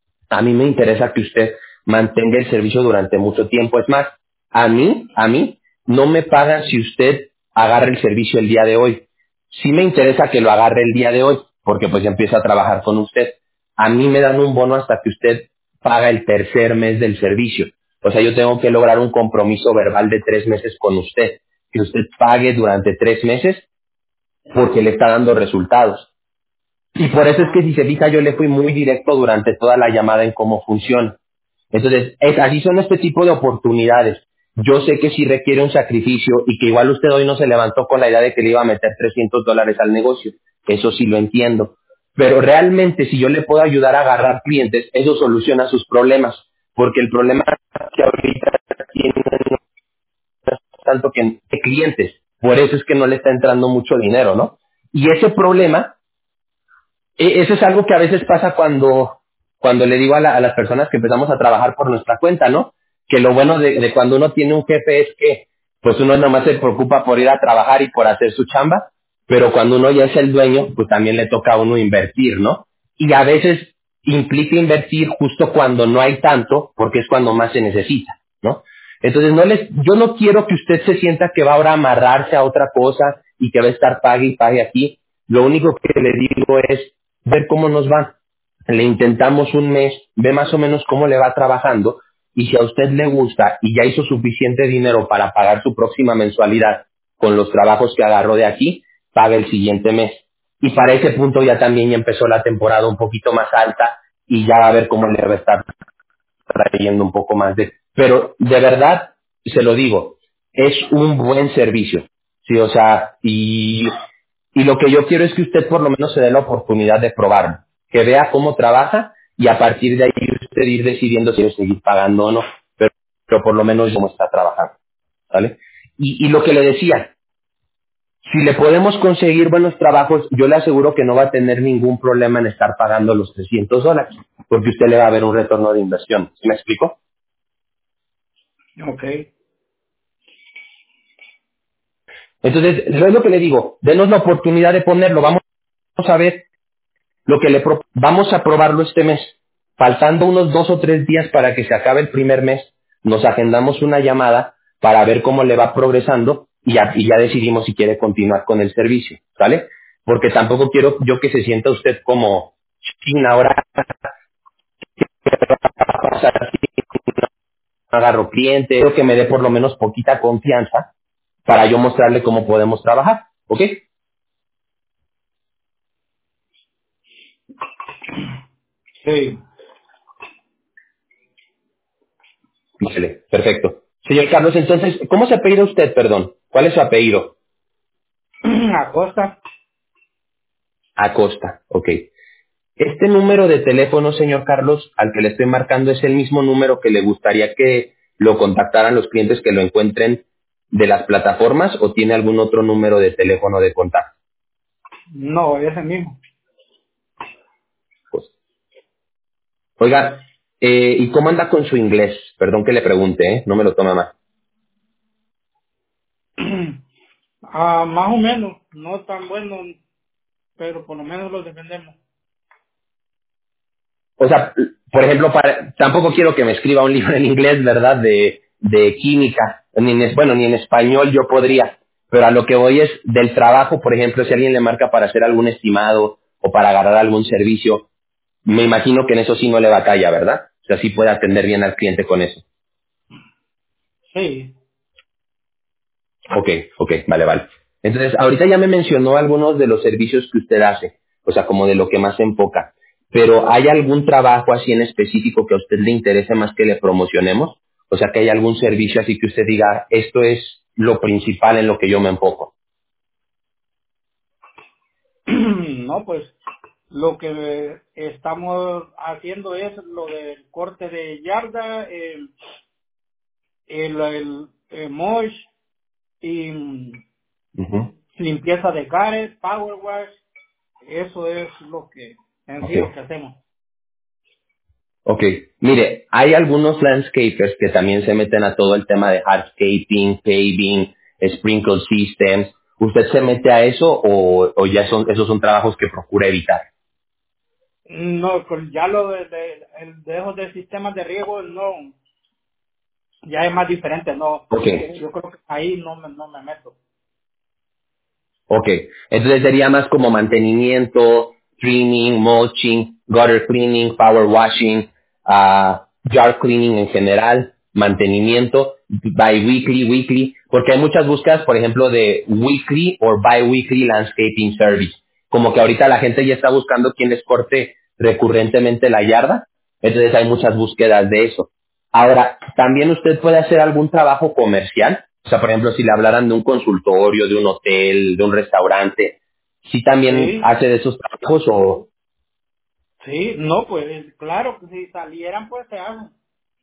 A mí me interesa que usted mantenga el servicio durante mucho tiempo. Es más, a mí, a mí, no me pagan si usted agarra el servicio el día de hoy. Sí me interesa que lo agarre el día de hoy, porque pues empiezo a trabajar con usted. A mí me dan un bono hasta que usted paga el tercer mes del servicio. O sea, yo tengo que lograr un compromiso verbal de tres meses con usted. que usted pague durante tres meses porque le está dando resultados. Y por eso es que si se fija yo le fui muy directo durante toda la llamada en cómo funciona. Entonces, es, así son este tipo de oportunidades. Yo sé que sí requiere un sacrificio y que igual usted hoy no se levantó con la idea de que le iba a meter trescientos dólares al negocio. Eso sí lo entiendo. Pero realmente si yo le puedo ayudar a agarrar clientes, eso soluciona sus problemas. Porque el problema que ahorita tiene no es tanto que de clientes. Por eso es que no le está entrando mucho dinero, ¿no? Y ese problema e- Eso es algo que a veces pasa cuando, cuando le digo a, la- a las personas que empezamos a trabajar por nuestra cuenta, ¿no? Que lo bueno de, de cuando uno tiene un jefe es que, pues uno nomás se preocupa por ir a trabajar y por hacer su chamba, pero cuando uno ya es el dueño, pues también le toca a uno invertir, ¿no? Y a veces implica invertir justo cuando no hay tanto, porque es cuando más se necesita, ¿no? Entonces no les, yo no quiero que usted se sienta que va ahora a amarrarse a otra cosa y que va a estar pague y pague aquí. Lo único que le digo es ver cómo nos va. Le intentamos un mes, ve más o menos cómo le va trabajando y si a usted le gusta y ya hizo suficiente dinero para pagar su próxima mensualidad con los trabajos que agarró de aquí, paga el siguiente mes. Y para ese punto ya también ya empezó la temporada un poquito más alta y ya va a ver cómo le va a estar trayendo un poco más de... Pero de verdad, se lo digo, es un buen servicio. Sí, o sea, y, y lo que yo quiero es que usted por lo menos se dé la oportunidad de probarlo, que vea cómo trabaja y a partir de ahí usted ir decidiendo si quiere seguir pagando o no, pero, pero por lo menos cómo está trabajando, ¿vale? Y, y lo que le decía, si le podemos conseguir buenos trabajos, yo le aseguro que no va a tener ningún problema en estar pagando los trescientos dólares, porque usted le va a ver un retorno de inversión. ¿Sí me explico? Ok. Entonces, eso es lo que le digo, denos la oportunidad de ponerlo, vamos a ver lo que le pro- vamos a probarlo este mes. Faltando unos dos o tres días para que se acabe el primer mes, nos agendamos una llamada para ver cómo le va progresando y ya, y ya decidimos si quiere continuar con el servicio, ¿sale? Porque tampoco quiero yo que se sienta usted como, "Chin, ahora pasar así, no agarro cliente", quiero que me dé por lo menos poquita confianza para yo mostrarle cómo podemos trabajar, ¿ok? Sí. Vale, perfecto. Señor Carlos, entonces, ¿cómo se apellida usted, perdón? ¿Cuál es su apellido? Acosta. Acosta, ok. Este número de teléfono, señor Carlos, al que le estoy marcando, ¿es el mismo número que le gustaría que lo contactaran los clientes que lo encuentren de las plataformas o tiene algún otro número de teléfono de contacto? No, ese mismo. Pues, oiga, eh, ¿y cómo anda con su inglés? Perdón que le pregunte, ¿eh? No me lo toma más. Ah, más o menos. No tan bueno, pero por lo menos lo defendemos. O sea, por ejemplo, para, tampoco quiero que me escriba un libro en inglés, ¿verdad? De, de química. Ni en, es- bueno, ni en español yo podría. Pero a lo que voy es del trabajo, por ejemplo, si alguien le marca para hacer algún estimado o para agarrar algún servicio, me imagino que en eso sí no le batalla, ¿verdad? O sea, sí puede atender bien al cliente con eso. Sí. Ok, ok, vale, vale. Entonces, ahorita ya me mencionó algunos de los servicios que usted hace, o sea, como de lo que más se enfoca. Pero ¿hay algún trabajo así en específico que a usted le interese más que le promocionemos? O sea, que hay algún servicio así que usted diga, esto es lo principal en lo que yo me enfoco. No, pues lo que estamos haciendo es lo del corte de yarda, el, el, el, el mosh y mm, Ujú. limpieza de gares, power wash. Eso es lo que, en sí, Ok. lo que hacemos. Ok, mire, hay algunos landscapers que también se meten a todo el tema de hardscaping, paving, sprinkle systems. ¿Usted se mete a eso o, o ya son esos son trabajos que procura evitar? No, con ya lo de, de, el de esos de sistemas de riego, no, ya es más diferente, no. Ok, Yo creo que ahí no me, no me meto. ok. Entonces sería más como mantenimiento, trimming, mulching, gutter cleaning, power washing, ah, jar cleaning en general. mantenimiento, bi-weekly, weekly, porque hay muchas búsquedas, por ejemplo, de weekly o bi-weekly landscaping service. Como que ahorita la gente ya está buscando quién les corte recurrentemente la yarda, entonces hay muchas búsquedas de eso. Ahora, también usted puede hacer algún trabajo comercial, o sea, por ejemplo, si le hablaran de un consultorio, de un hotel, de un restaurante, ¿sí también Sí, hace de esos trabajos o...? sí, no, pues claro, que si salieran, pues se hacen.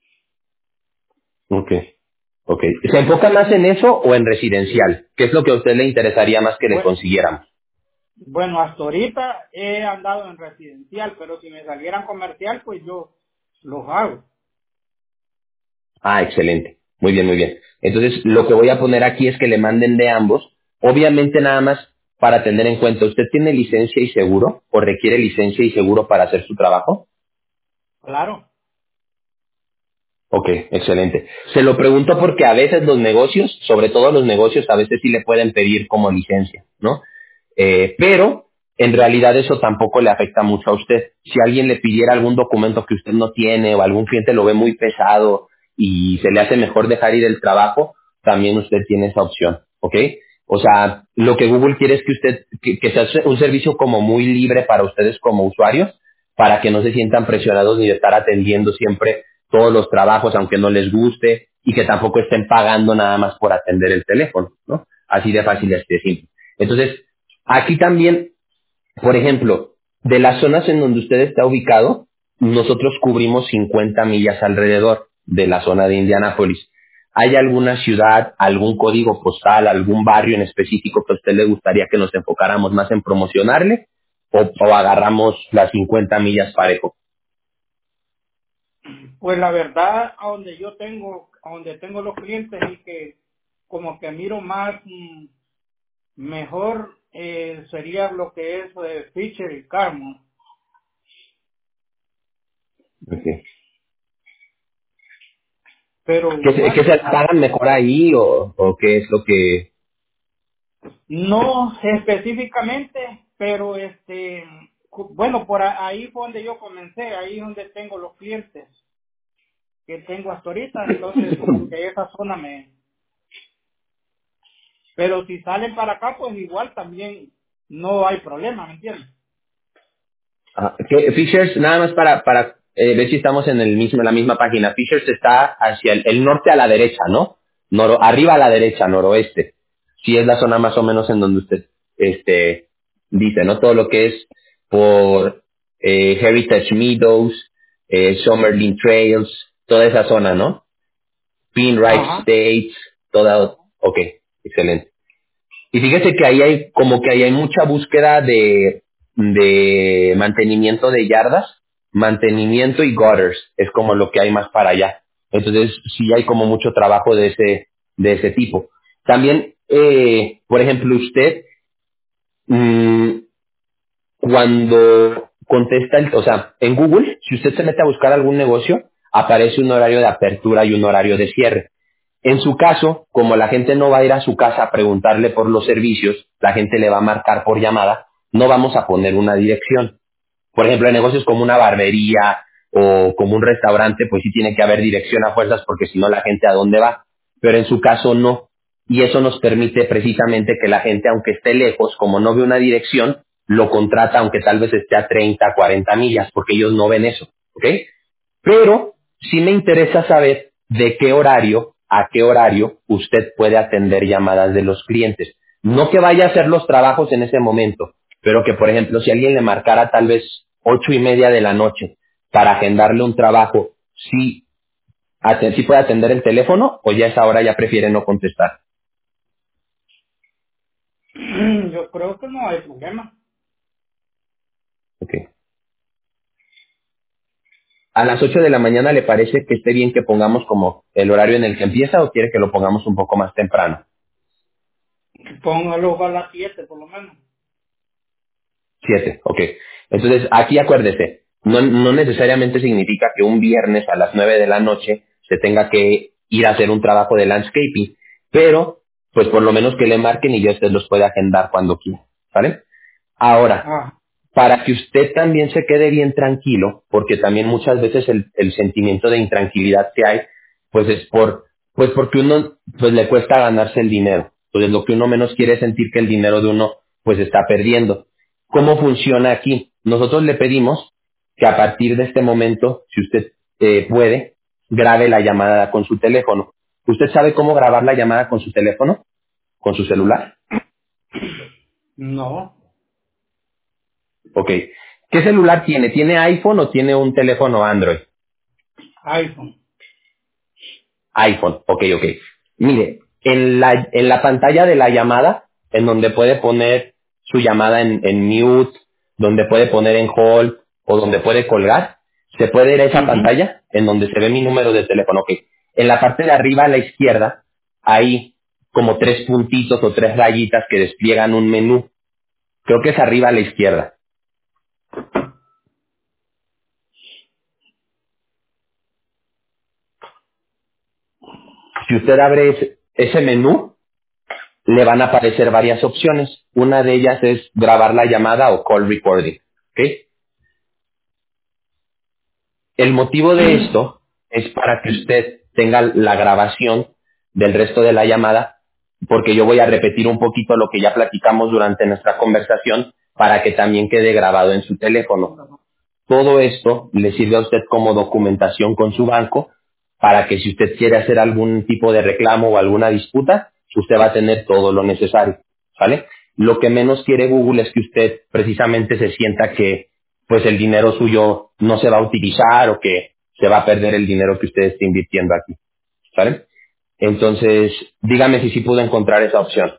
Ok, ok. ¿Se enfoca más en eso o en residencial? ¿Qué es lo que a usted le interesaría más que le Bueno, consiguiéramos? bueno, hasta ahorita he andado en residencial, pero si me salieran comercial, pues yo los hago. Ah, excelente. Muy bien, muy bien. Entonces, lo que voy a poner aquí es que le manden de ambos. Obviamente, nada más para tener en cuenta, ¿usted tiene licencia y seguro o requiere licencia y seguro para hacer su trabajo? Claro. Ok, excelente. Se lo pregunto porque a veces los negocios, sobre todo los negocios, a veces sí le pueden pedir como licencia, ¿no? Eh, pero en realidad eso tampoco le afecta mucho a usted. Si alguien le pidiera algún documento que usted no tiene o algún cliente lo ve muy pesado y se le hace mejor dejar ir el trabajo, también usted tiene esa opción, ¿ok? O sea, lo que Google quiere es que usted, que, que sea un servicio como muy libre para ustedes como usuarios, para que no se sientan presionados ni de estar atendiendo siempre todos los trabajos aunque no les guste y que tampoco estén pagando nada más por atender el teléfono, ¿no? Así de fácil y así de simple. Entonces, aquí también, por ejemplo, de las zonas en donde usted está ubicado, nosotros cubrimos cincuenta millas alrededor de la zona de Indianápolis. ¿Hay alguna ciudad, algún código postal, algún barrio en específico que a usted le gustaría que nos enfocáramos más en promocionarle? ¿O, o agarramos las cincuenta millas parejo? Pues la verdad, a donde yo tengo, a donde tengo los clientes y que como que miro más mm, mejor eh, sería lo que es eh, Fisher y Carmo. Ok. Pero ¿Qué, se- qué igual, se pagan mejor ahí o, o qué es lo que...? no específicamente, pero este, cu- bueno, por a- ahí fue donde yo comencé, ahí es donde tengo los clientes que tengo hasta ahorita, entonces como que esa zona me, pero si salen para acá, pues igual también no hay problema, ¿me entiendes? Ah, que Fishers, nada más para, para eh, ver si estamos en el mismo, en la misma página. Fishers está hacia el, el norte a la derecha, ¿no? Noro, arriba a la derecha, noroeste. Sí es la zona más o menos en donde usted este, dice, ¿no? Todo lo que es por eh, Heritage Meadows, eh, Summerlin Trails, toda esa zona, ¿no? Pinripe Ajá. States, toda... Ok, excelente. Y fíjese que ahí hay, como que ahí hay mucha búsqueda de, de mantenimiento de yardas, mantenimiento y gutters, es como lo que hay más para allá. Entonces, sí hay como mucho trabajo de ese, de ese tipo. También, eh, por ejemplo, usted, mm, cuando contesta, el, o sea, en Google, si usted se mete a buscar algún negocio, aparece un horario de apertura y un horario de cierre. En su caso, como la gente no va a ir a su casa a preguntarle por los servicios, la gente le va a marcar por llamada, no vamos a poner una dirección. Por ejemplo, en negocios como una barbería o como un restaurante, pues sí tiene que haber dirección a fuerzas porque si no la gente a dónde va. Pero en su caso no. Y eso nos permite precisamente que la gente, aunque esté lejos, como no ve una dirección, lo contrata aunque tal vez esté a treinta, cuarenta millas, porque ellos no ven eso. ¿Ok? Pero sí me interesa saber de qué horario a qué horario usted puede atender llamadas de los clientes. No que vaya a hacer los trabajos en ese momento, pero que, por ejemplo, si alguien le marcara tal vez ocho y media de la noche para agendarle un trabajo, sí, aten- sí puede atender el teléfono o ya a esa hora ya prefiere no contestar. Yo creo que no hay problema. Ok. A las ocho de la mañana le parece que esté bien que pongamos como el horario en el que empieza o quiere que lo pongamos un poco más temprano. Póngalo a las siete por lo menos. Siete, ok. Entonces, aquí acuérdese, no, no necesariamente significa que un viernes a las nueve de la noche se tenga que ir a hacer un trabajo de landscaping, pero, pues por lo menos que le marquen y ya usted los puede agendar cuando quiera, ¿vale? Ahora, Ah, para que usted también se quede bien tranquilo, porque también muchas veces el, el sentimiento de intranquilidad que hay, pues es por, pues porque uno, pues le cuesta ganarse el dinero. Entonces lo que uno menos quiere es sentir que el dinero de uno, pues está perdiendo. ¿Cómo funciona aquí? Nosotros le pedimos que a partir de este momento, si usted eh, puede, grabe la llamada con su teléfono. ¿Usted sabe cómo grabar la llamada con su teléfono? ¿Con su celular? No, Ok. ¿Qué celular tiene? ¿Tiene iPhone o tiene un teléfono Android? iPhone. iPhone, ok, ok. Mire, en la, en la pantalla de la llamada, en donde puede poner su llamada en, en mute, donde puede poner en hold o donde puede colgar, se puede ir a esa Ujú. pantalla en donde se ve mi número de teléfono. Ok. En la parte de arriba a la izquierda hay como tres puntitos o tres rayitas que despliegan un menú. Creo que es arriba a la izquierda. Si usted abre ese, ese menú, le van a aparecer varias opciones. Una de ellas es grabar la llamada o call recording. ¿Ok? El motivo de esto es para que usted tenga la grabación del resto de la llamada, porque yo voy a repetir un poquito lo que ya platicamos durante nuestra conversación para que también quede grabado en su teléfono. Todo esto le sirve a usted como documentación con su banco para que si usted quiere hacer algún tipo de reclamo o alguna disputa, usted va a tener todo lo necesario, ¿vale? Lo que menos quiere Google es que usted precisamente se sienta que pues el dinero suyo no se va a utilizar o que se va a perder el dinero que usted está invirtiendo aquí, ¿vale? Entonces, dígame si sí pudo encontrar esa opción.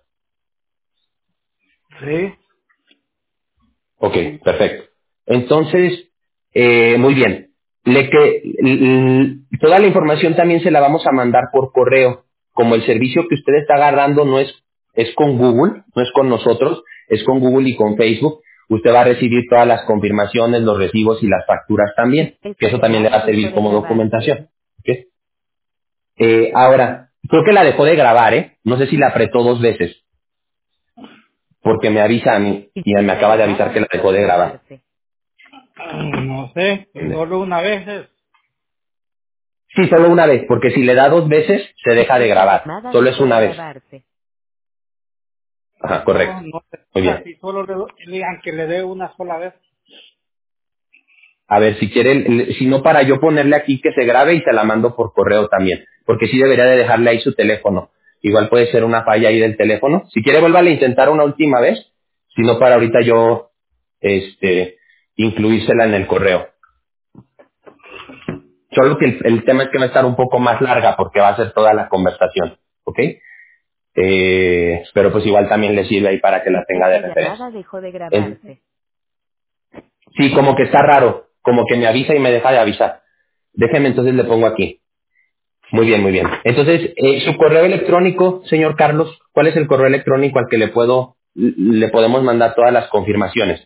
Sí. Ok, perfecto. Entonces, eh, muy bien. Le que, l- l- toda la información también se la vamos a mandar por correo. Como el servicio que usted está agarrando no es, es con Google, no es con nosotros, es con Google y con Facebook, usted va a recibir todas las confirmaciones, los recibos y las facturas también, que Esta eso también le va llamada a dejó servir de como grabarse. documentación. ¿Ok? Eh, ahora, creo que la dejó de grabar, ¿eh? No sé si la apretó dos veces, porque me avisa a mí y me La acaba de llamada avisar que la dejó dejó de de grabar. grabarse. Mm, No sé, solo una vez es. Sí, solo una vez, porque si le da dos veces, se deja de Esta grabar. llamada Solo es dejó de una vez. grabarse. Ajá, No, correcto. no sé. Muy bien. Así solo le do- digan que le dé una sola vez. A ver, si quiere, el- si no para yo ponerle aquí que se grabe y se la mando por correo también, porque sí debería de dejarle ahí su teléfono. Igual puede ser una falla ahí del teléfono. Si quiere, vuélvale a intentar una última vez, si no para ahorita yo, este, incluírsela en el correo. Solo que el, el tema es que va a estar un poco más larga porque va a ser toda la conversación, ¿ok? Eh, pero pues igual también le sirve ahí para que la tenga de Esta referencia. llamada dejó de En- grabarse. Sí, como que está raro, como que me avisa y me deja de avisar. Déjeme entonces le pongo aquí. Muy bien, muy bien. Entonces, eh, su correo electrónico, señor Carlos, ¿cuál es el correo electrónico al que le puedo, le podemos mandar todas las confirmaciones?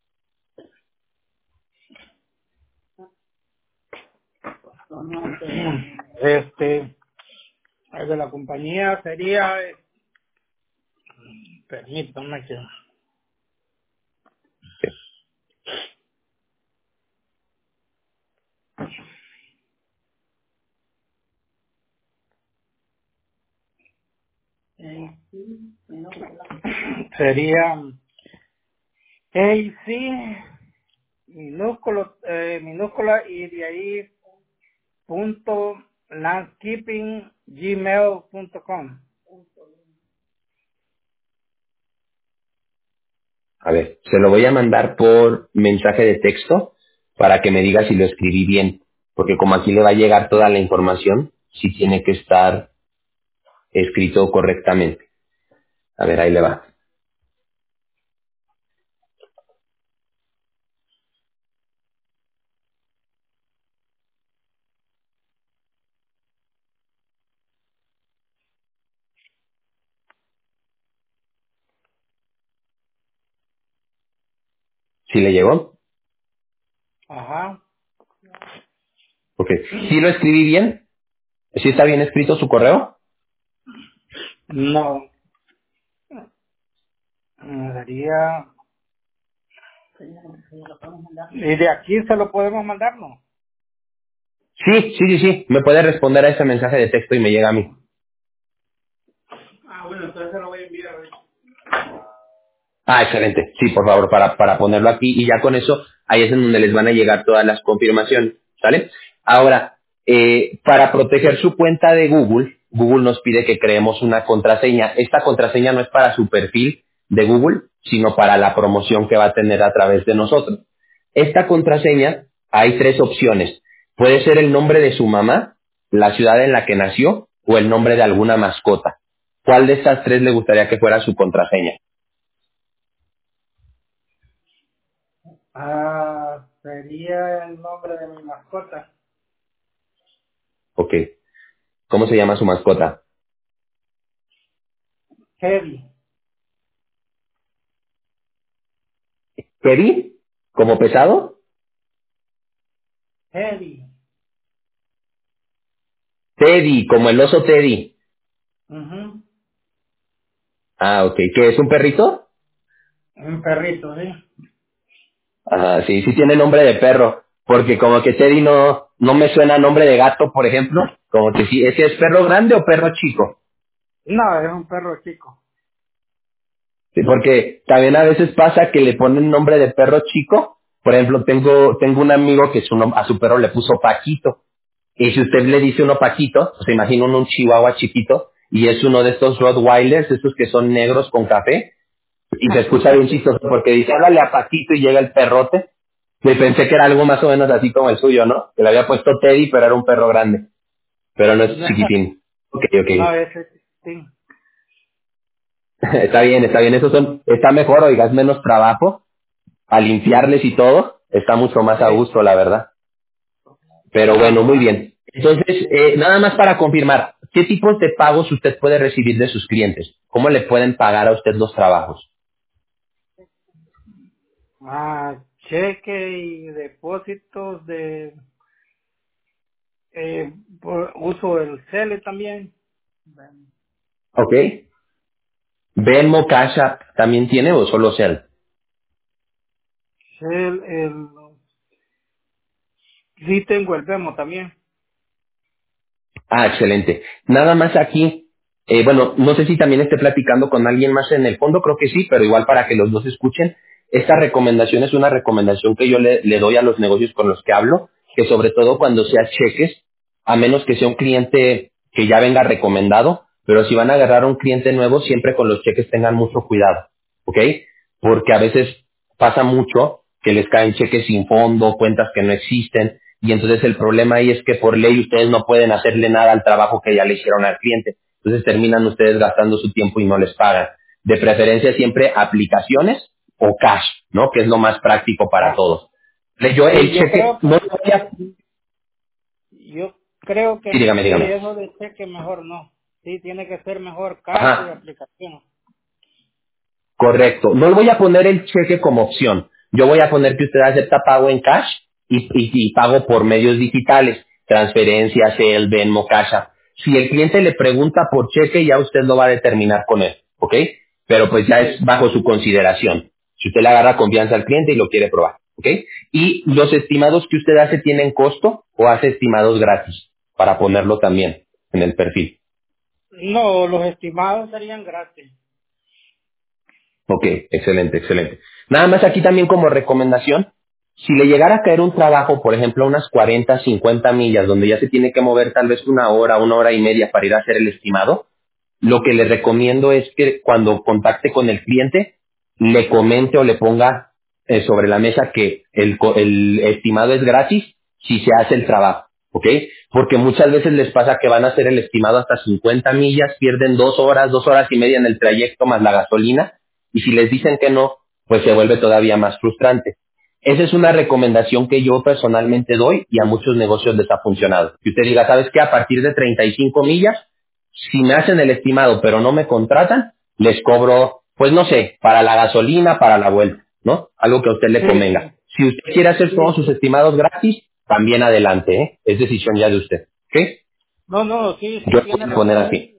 Este, el de la compañía sería, eh, permítame que, sería A C minúsculo, eh, minúscula y de ahí punto landscaping gmail punto com. A ver, se lo voy a mandar por mensaje de texto para que me diga si lo escribí bien, porque como aquí le va a llegar toda la información, sí tiene que estar escrito correctamente. A ver, ahí le va. ¿Sí le llegó? Ajá. Ok. ¿Sí lo escribí bien? ¿Sí está bien escrito su correo? No, mm, sería, y de aquí se lo podemos mandar, ¿no? Sí, sí, sí, sí. Me puede responder a ese mensaje de texto y me llega a mí. Ah, bueno, entonces se lo voy a enviar. Ah, excelente. Sí, por favor, para, para ponerlo aquí y ya con eso, ahí es en donde les van a llegar todas las confirmaciones, ¿sale? Ahora, eh, para proteger su cuenta de Google, Google nos pide que creemos una contraseña. Esta contraseña no es para su perfil de Google, sino para la promoción que va a tener a través de nosotros. Esta contraseña, hay tres opciones. Puede ser el nombre de su mamá, la ciudad en la que nació o el nombre de alguna mascota. ¿Cuál de estas tres le gustaría que fuera su contraseña? Ah, sería el nombre de mi mascota. Ok. ¿Cómo se llama su mascota? Heavy. ¿Teddy? ¿Como pesado? Heavy. Teddy, como el oso Teddy. Mhm. Ah, ok. ¿Qué es un perrito? Un perrito, sí. Ajá, sí, sí tiene nombre de perro. Porque como que Teddy no, no me suena a nombre de gato, por ejemplo. Como que sí, ¿ese es perro grande o perro chico? No, es un perro chico. Sí, porque también a veces pasa que le ponen nombre de perro chico. Por ejemplo, tengo, tengo un amigo que su nom- a su perro le puso Paquito. Y si usted le dice uno Paquito, pues se imagina uno un chihuahua chiquito, y es uno de estos Rottweilers, estos que son negros con café, y se escucha bien chistoso porque dice, háblale a Paquito y llega el perrote. Y pensé que era algo más o menos así como el suyo, ¿no? Que le había puesto Teddy, pero era un perro grande. Pero no es chiquitín. Ok, No, ok. ese sí. Está bien, está bien. Eso son, está mejor, oiga, es menos trabajo a limpiarles y todo. Está mucho más a Sí. gusto, la verdad. Pero bueno, muy Ajá. bien. Entonces, eh, nada más para confirmar, ¿qué tipos de pagos usted puede recibir de sus clientes? ¿Cómo le pueden pagar a usted los trabajos? Ah, cheque y depósitos de eh, por uso del cele también. ¿Ok? ¿Venmo, Cash App también tiene o solo Cel? Cel, el, sí tengo el Vemo también. Ah, excelente. Nada más aquí, eh, bueno, no sé si también esté platicando con alguien más en el fondo, creo que sí, pero igual para que los dos escuchen, esta recomendación es una recomendación que yo le, le doy a los negocios con los que hablo, que sobre todo cuando sea cheques, a menos que sea un cliente que ya venga recomendado, pero si van a agarrar a un cliente nuevo, siempre con los cheques tengan mucho cuidado, ¿ok? Porque a veces pasa mucho que les caen cheques sin fondo, cuentas que no existen, y entonces el problema ahí es que por ley ustedes no pueden hacerle nada al trabajo que ya le hicieron al cliente. Entonces terminan ustedes gastando su tiempo y no les pagan. De preferencia siempre aplicaciones o cash, ¿no? Que es lo más práctico para Ah, todos. Le- Yo el sí, yo cheque, creo, no lo voy a... yo creo Sí, que dígame, sí, dígame. eso de cheque mejor no. Sí, tiene que ser mejor cash y Ajá. aplicación. Correcto. No le voy a poner el cheque como opción. Yo voy a poner que usted acepta pago en cash y, y- y pago por medios digitales, transferencias, el Venmo, Cash App. Si el cliente le pregunta por cheque, ya usted lo va a determinar con él, ¿ok? Pero pues ya es Sí. bajo su consideración. Si usted le agarra confianza al cliente y lo quiere probar, ¿ok? Y los estimados que usted hace tienen costo o hace estimados gratis para ponerlo también en el perfil. No, los estimados serían gratis. Ok, excelente, excelente. Nada más aquí también como recomendación, si le llegara a caer un trabajo, por ejemplo, unas cuarenta, cincuenta millas, donde ya se tiene que mover tal vez una hora, una hora y media para ir a hacer el estimado, lo que le recomiendo es que cuando contacte con el cliente, le comente o le ponga eh, sobre la mesa que el, co- el estimado es gratis si se hace el trabajo, ¿ok? Porque muchas veces les pasa que van a hacer el estimado hasta cincuenta millas, pierden dos horas, dos horas y media en el trayecto más la gasolina, y si les dicen que no, pues se vuelve todavía más frustrante. Esa es una recomendación que yo personalmente doy y a muchos negocios les ha funcionado. Que usted diga, ¿sabes qué? A partir de treinta y cinco millas, si me hacen el estimado pero no me contratan, les cobro, pues no sé, para la gasolina, para la vuelta, ¿no? Algo que a usted le Sí, convenga. sí, Si usted quiere hacer todos sí. sus estimados gratis, también adelante, ¿eh? Es decisión ya de usted, ¿ok? No, no, sí, sí, Yo lo tiene voy a poner razón. así.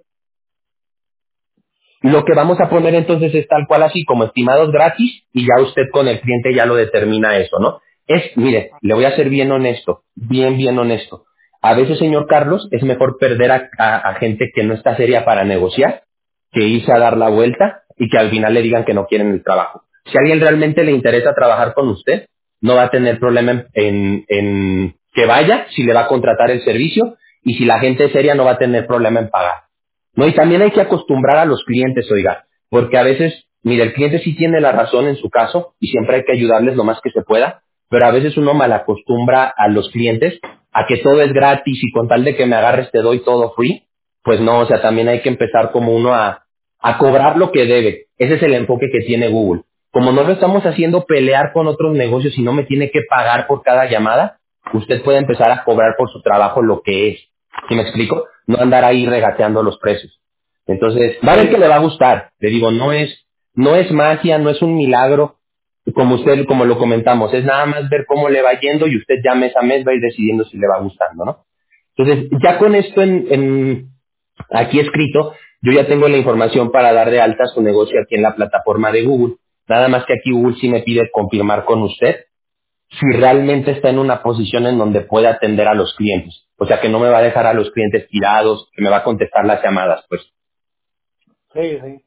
Lo que vamos a poner entonces es tal cual así como estimados gratis y ya usted con el cliente ya lo determina eso, ¿no? Es, mire, le voy a ser bien honesto, bien, bien honesto. A veces, señor Carlos, es mejor perder a, a- a gente que no está seria para negociar que irse a dar la vuelta y que al final le digan que no quieren el trabajo. Si a alguien realmente le interesa trabajar con usted, no va a tener problema en, en- en que vaya, si le va a contratar el servicio, y si la gente es seria no va a tener problema en pagar. No, y también hay que acostumbrar a los clientes, oiga, porque a veces, mire, el cliente sí tiene la razón en su caso y siempre hay que ayudarles lo más que se pueda, pero a veces uno malacostumbra a los clientes a que todo es gratis y con tal de que me agarres te doy todo free. Pues no, o sea, también hay que empezar como uno a, a cobrar lo que debe. Ese es el enfoque que tiene Google. Como no lo estamos haciendo pelear con otros negocios y no me tiene que pagar por cada llamada, usted puede empezar a cobrar por su trabajo lo que es. ¿Sí me explico? No andar ahí regateando los precios. Entonces, va a ver que le va a gustar. Le digo, no es, no es magia, no es un milagro, como usted, como lo comentamos, es nada más ver cómo le va yendo y usted ya mes a mes va a ir decidiendo si le va gustando, ¿no? Entonces, ya con esto en, en aquí escrito, yo ya tengo la información para dar de alta su negocio aquí en la plataforma de Google. Nada más que aquí Google sí me pide confirmar con usted si realmente está en una posición en donde puede atender a los clientes. O sea, que no me va a dejar a los clientes tirados, que me va a contestar las llamadas, pues. Sí, sí.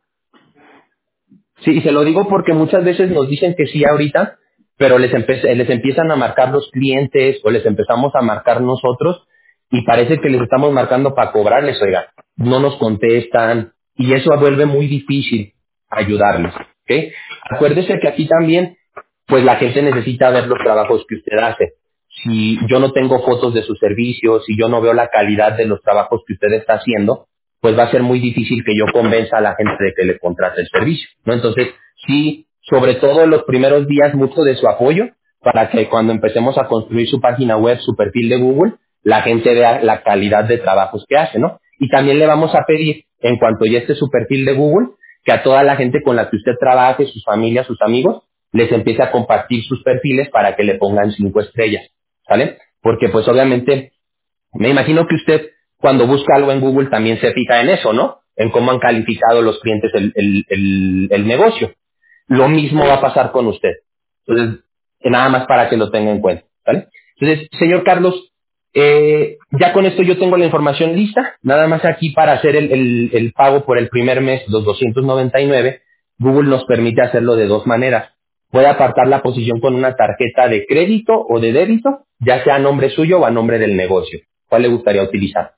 Sí, y se lo digo porque muchas veces nos dicen que sí ahorita, pero les, empe- les empiezan a marcar los clientes o les empezamos a marcar nosotros y parece que les estamos marcando para cobrarles, oiga, no nos contestan y eso vuelve muy difícil ayudarles, ¿ok? Acuérdese que aquí también, pues la gente necesita ver los trabajos que usted hace. Si yo no tengo fotos de sus servicios, si yo no veo la calidad de los trabajos que usted está haciendo, pues va a ser muy difícil que yo convenza a la gente de que le contrate el servicio, ¿no? Entonces, sí, sobre todo en los primeros días, mucho de su apoyo para que cuando empecemos a construir su página web, su perfil de Google, la gente vea la calidad de trabajos que hace, ¿no? Y también le vamos a pedir, en cuanto ya esté su perfil de Google, que a toda la gente con la que usted trabaje, sus familias, sus amigos, les empiece a compartir sus perfiles para que le pongan cinco estrellas, ¿sale? Porque pues obviamente me imagino que usted cuando busca algo en Google también se fija en eso, ¿no? En cómo han calificado los clientes el, el, el, el negocio. Lo mismo va a Sí. pasar con usted. Entonces, eh, nada más para que lo tenga en cuenta, ¿vale? Entonces, señor Carlos, eh, ya con esto yo tengo la información lista. Nada más aquí para hacer el, el, el pago por el primer mes, los doscientos noventa y nueve, Google nos permite hacerlo de dos maneras. Puede apartar la posición con una tarjeta de crédito o de débito, ya sea a nombre suyo o a nombre del negocio. ¿Cuál le gustaría utilizar?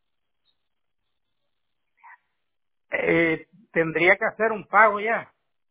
Eh, tendría que hacer un pago ya.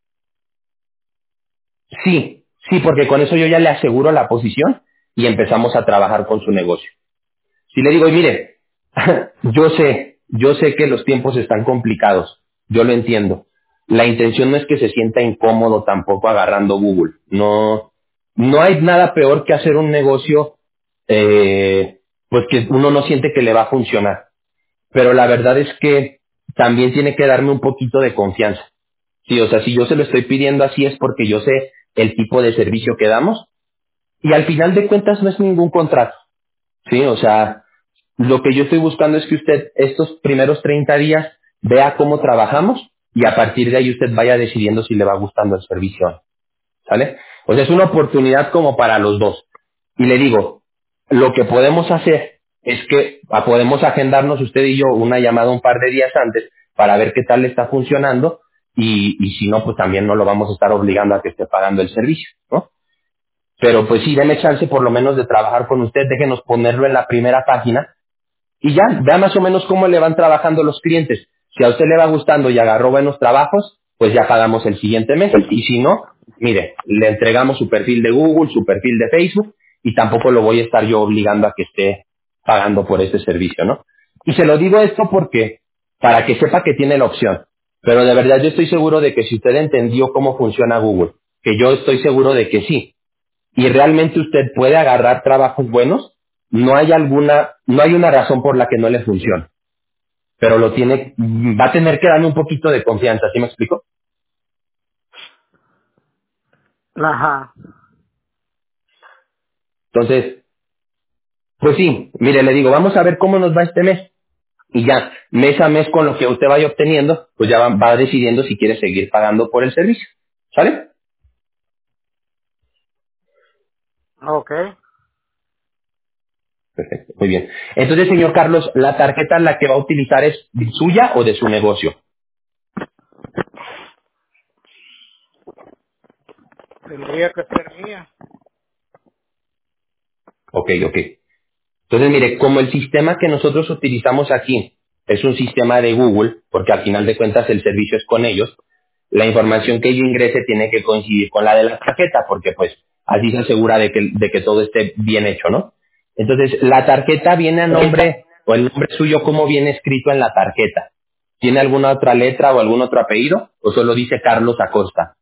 Sí, sí, porque con eso yo ya le aseguro la posición y empezamos a trabajar con su negocio. Si le digo, y mire, yo sé, yo sé que los tiempos están complicados, yo lo entiendo. La intención no es que se sienta incómodo tampoco agarrando Google. No, no hay nada peor que hacer un negocio, eh, pues que uno no siente que le va a funcionar. Pero la verdad es que también tiene que darme un poquito de confianza. Sí, o sea, si yo se lo estoy pidiendo así es porque yo sé el tipo de servicio que damos y al final de cuentas no es ningún contrato. Sí, o sea, lo que yo estoy buscando es que usted estos primeros treinta días vea cómo trabajamos y a partir de ahí usted vaya decidiendo si le va gustando el servicio. ¿Sale? O sea, es una oportunidad como para los dos. Y le digo, lo que podemos hacer es que ah, podemos agendarnos usted y yo una llamada un par de días antes para ver qué tal le está funcionando y, y si no, pues también no lo vamos a estar obligando a que esté pagando el servicio, ¿no? Pero pues sí, deme chance por lo menos de trabajar con usted, déjenos ponerlo en la primera página y ya, vea más o menos cómo le van trabajando los clientes. Si a usted le va gustando y agarró buenos trabajos, pues ya pagamos el siguiente mes. Y si no, mire, le entregamos su perfil de Google, su perfil de Facebook, y tampoco lo voy a estar yo obligando a que esté pagando por este servicio, ¿no? Y se lo digo esto porque, para que sepa que tiene la opción. Pero de verdad yo estoy seguro de que si usted entendió cómo funciona Google, que yo estoy seguro de que sí, y realmente usted puede agarrar trabajos buenos, no hay alguna, no hay una razón por la que no le funcione. Pero lo tiene, va a tener que darme un poquito de confianza, ¿sí me explico? Ajá. Entonces, pues sí, mire, le digo, vamos a ver cómo nos va este mes. Y ya, mes a mes con lo que usted vaya obteniendo, pues ya va, va decidiendo si quiere seguir pagando por el servicio. ¿Sale? Ok. Perfecto, muy bien. Entonces, señor Carlos, ¿la tarjeta la que va a utilizar es suya o de su negocio? Tendría que ser mía. Ok, ok. Entonces, mire, como el sistema que nosotros utilizamos aquí es un sistema de Google, porque al final de cuentas el servicio es con ellos, la información que yo ingrese tiene que coincidir con la de la tarjeta, porque pues así se asegura de que, de que todo esté bien hecho, ¿no? Entonces, la tarjeta viene a nombre, o el nombre suyo, ¿cómo viene escrito en la tarjeta? ¿Tiene alguna otra letra o algún otro apellido? ¿O solo dice Carlos Acosta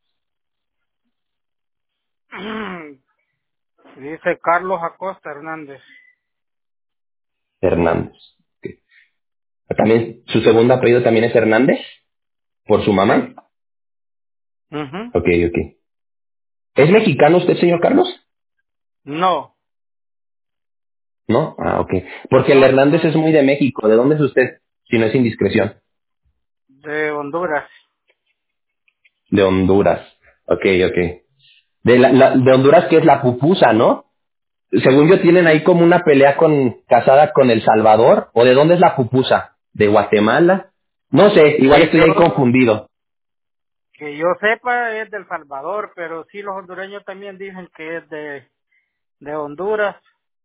Dice Carlos Acosta Hernández. Hernández? Ok. ¿También, su segundo apellido también es Hernández? ¿Por su mamá? Sí. Ujú. Ok, ok. ¿Es mexicano usted, señor Carlos? No, ¿No? Ah, ok. Porque el no, Hernández es muy de México. ¿De dónde es usted? Si no es indiscreción. de Honduras. De Honduras. Ok, ok. De, la, la- de Honduras, que es la pupusa, ¿no? Según yo, tienen ahí como una pelea con casada con El Salvador. ¿O de dónde es la pupusa? ¿De Guatemala? No sé, igual Que estoy yo, ahí confundido. que yo sepa es del Salvador, pero sí los hondureños también dicen que es de, de Honduras.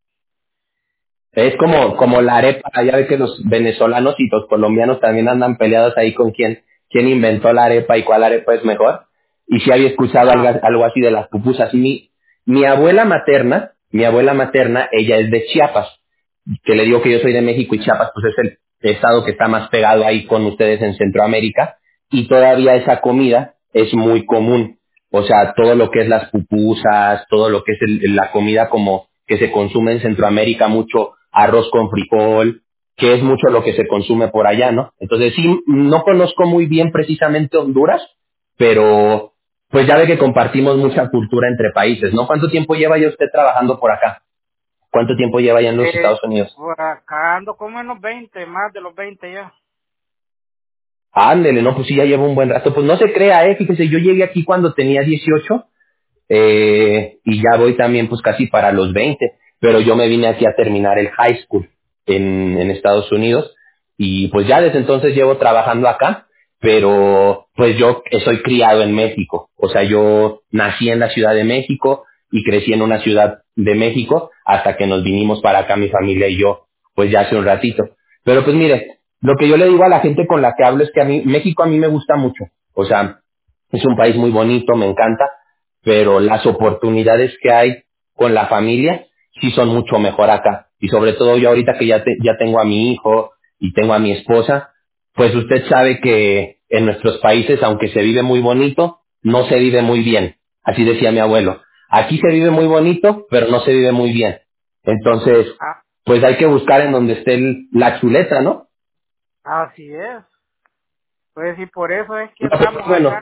Es como, como la arepa, ya ve que los venezolanos y los colombianos también andan peleados ahí con quién, quién inventó la arepa y cuál arepa es mejor. Y si había escuchado algo, Ah, algo así de las pupusas. Y mi, mi abuela materna, mi abuela materna, ella es de Chiapas, que le digo que yo soy de México y Chiapas, pues es el estado que está más pegado ahí con ustedes en Centroamérica, y todavía esa comida es muy común. O sea, todo lo que es las pupusas, todo lo que es el- la comida como que se consume en Centroamérica, mucho arroz con frijol, que es mucho lo que se consume por allá, ¿no? Entonces sí, no conozco muy bien precisamente Honduras, pero pues ya ve que compartimos mucha cultura entre países, ¿no? ¿Cuánto tiempo lleva ya usted trabajando por acá? ¿Cuánto tiempo lleva ya en los eh, Estados Unidos? por acá ando como en los veinte, más de los veinte ya. Ándele, no, pues sí, ya llevo un buen rato. Pues no se crea, eh, fíjese, yo llegué aquí cuando tenía dieciocho, eh, y ya voy también pues casi para los veinte, pero yo me vine aquí a terminar el high school en, en Estados Unidos y pues ya desde entonces llevo trabajando acá, pero pues yo soy criado en México, o sea, yo nací en la Ciudad de México y crecí en una ciudad de México hasta que nos vinimos para acá mi familia y yo, pues ya hace un ratito. Pero pues mire, lo que yo le digo a la gente con la que hablo es que a mí, México a mí me gusta mucho, o sea, es un país muy bonito, me encanta, pero las oportunidades que hay con la familia sí son mucho mejor acá. Y sobre todo yo ahorita que ya, te- ya tengo a mi hijo y tengo a mi esposa, pues usted sabe que en nuestros países, aunque se vive muy bonito, no se vive muy bien. Así decía mi abuelo. Aquí se vive muy bonito, pero no se vive muy bien. Entonces, Ah, pues hay que buscar en donde esté el- la chuleta, ¿no? así es. Pues y por eso es que No, pero andamos bueno, acá.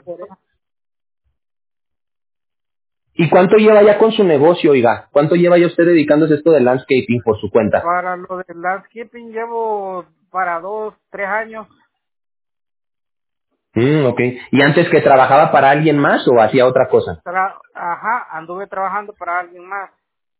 ¿y cuánto lleva ya con su negocio, oiga? ¿Cuánto lleva ya usted dedicándose a esto de landscaping por su cuenta? Para lo del landscaping llevo para dos, tres años. Mm, ok. ¿Y antes que trabajaba para alguien más o hacía otra cosa? Tra- Ajá, anduve trabajando para alguien más.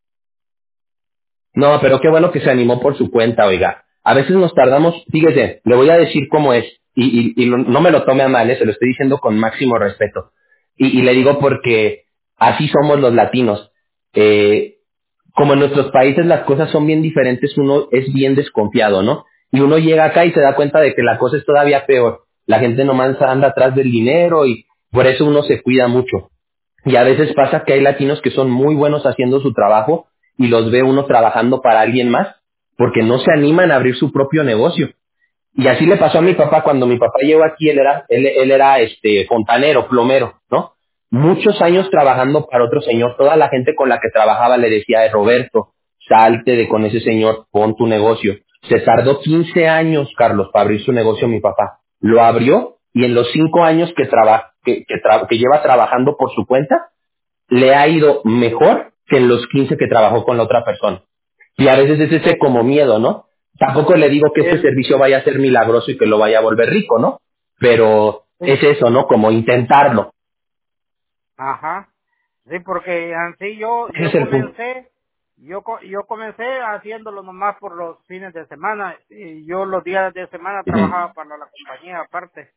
No, pero qué bueno que se animó por su cuenta, oiga. A veces nos tardamos, fíjese, le voy a decir cómo es, y, y, y lo- no me lo tome a mal, ¿eh? Se lo estoy diciendo con máximo respeto. Y, y le digo porque así somos los latinos. Eh, como en nuestros países las cosas son bien diferentes, uno es bien desconfiado, ¿no? Y uno llega acá y se da cuenta de que la cosa es todavía peor. La gente nomás anda atrás del dinero y por eso uno se cuida mucho. Y a veces pasa que hay latinos que son muy buenos haciendo su trabajo y los ve uno trabajando para alguien más porque no se animan a abrir su propio negocio. Y así le pasó a mi Sí. papá cuando mi papá llegó aquí, él era, él, él era este fontanero, plomero, ¿no? Muchos años Ajá. trabajando para otro señor, toda la gente con la que trabajaba le decía, "Eh, Roberto, salte de con ese señor, pon tu negocio." Se tardó quince años, Carlos, para abrir su negocio mi papá. Lo abrió y en los cinco años que, traba, que, que, tra- que lleva trabajando por su cuenta, le ha ido mejor que en los quince que trabajó con la otra persona. Y a veces es ese Sí. como miedo, ¿no? Tampoco le digo que este El, servicio vaya a ser milagroso y que lo vaya a volver rico, ¿no? Pero sí. es eso, ¿no? Como intentarlo. Ajá. Sí, porque así yo, Ese yo es el punto. comencé, Yo co- yo comencé haciéndolo nomás por los fines de semana y yo los días de semana Ujú, trabajaba para la compañía aparte.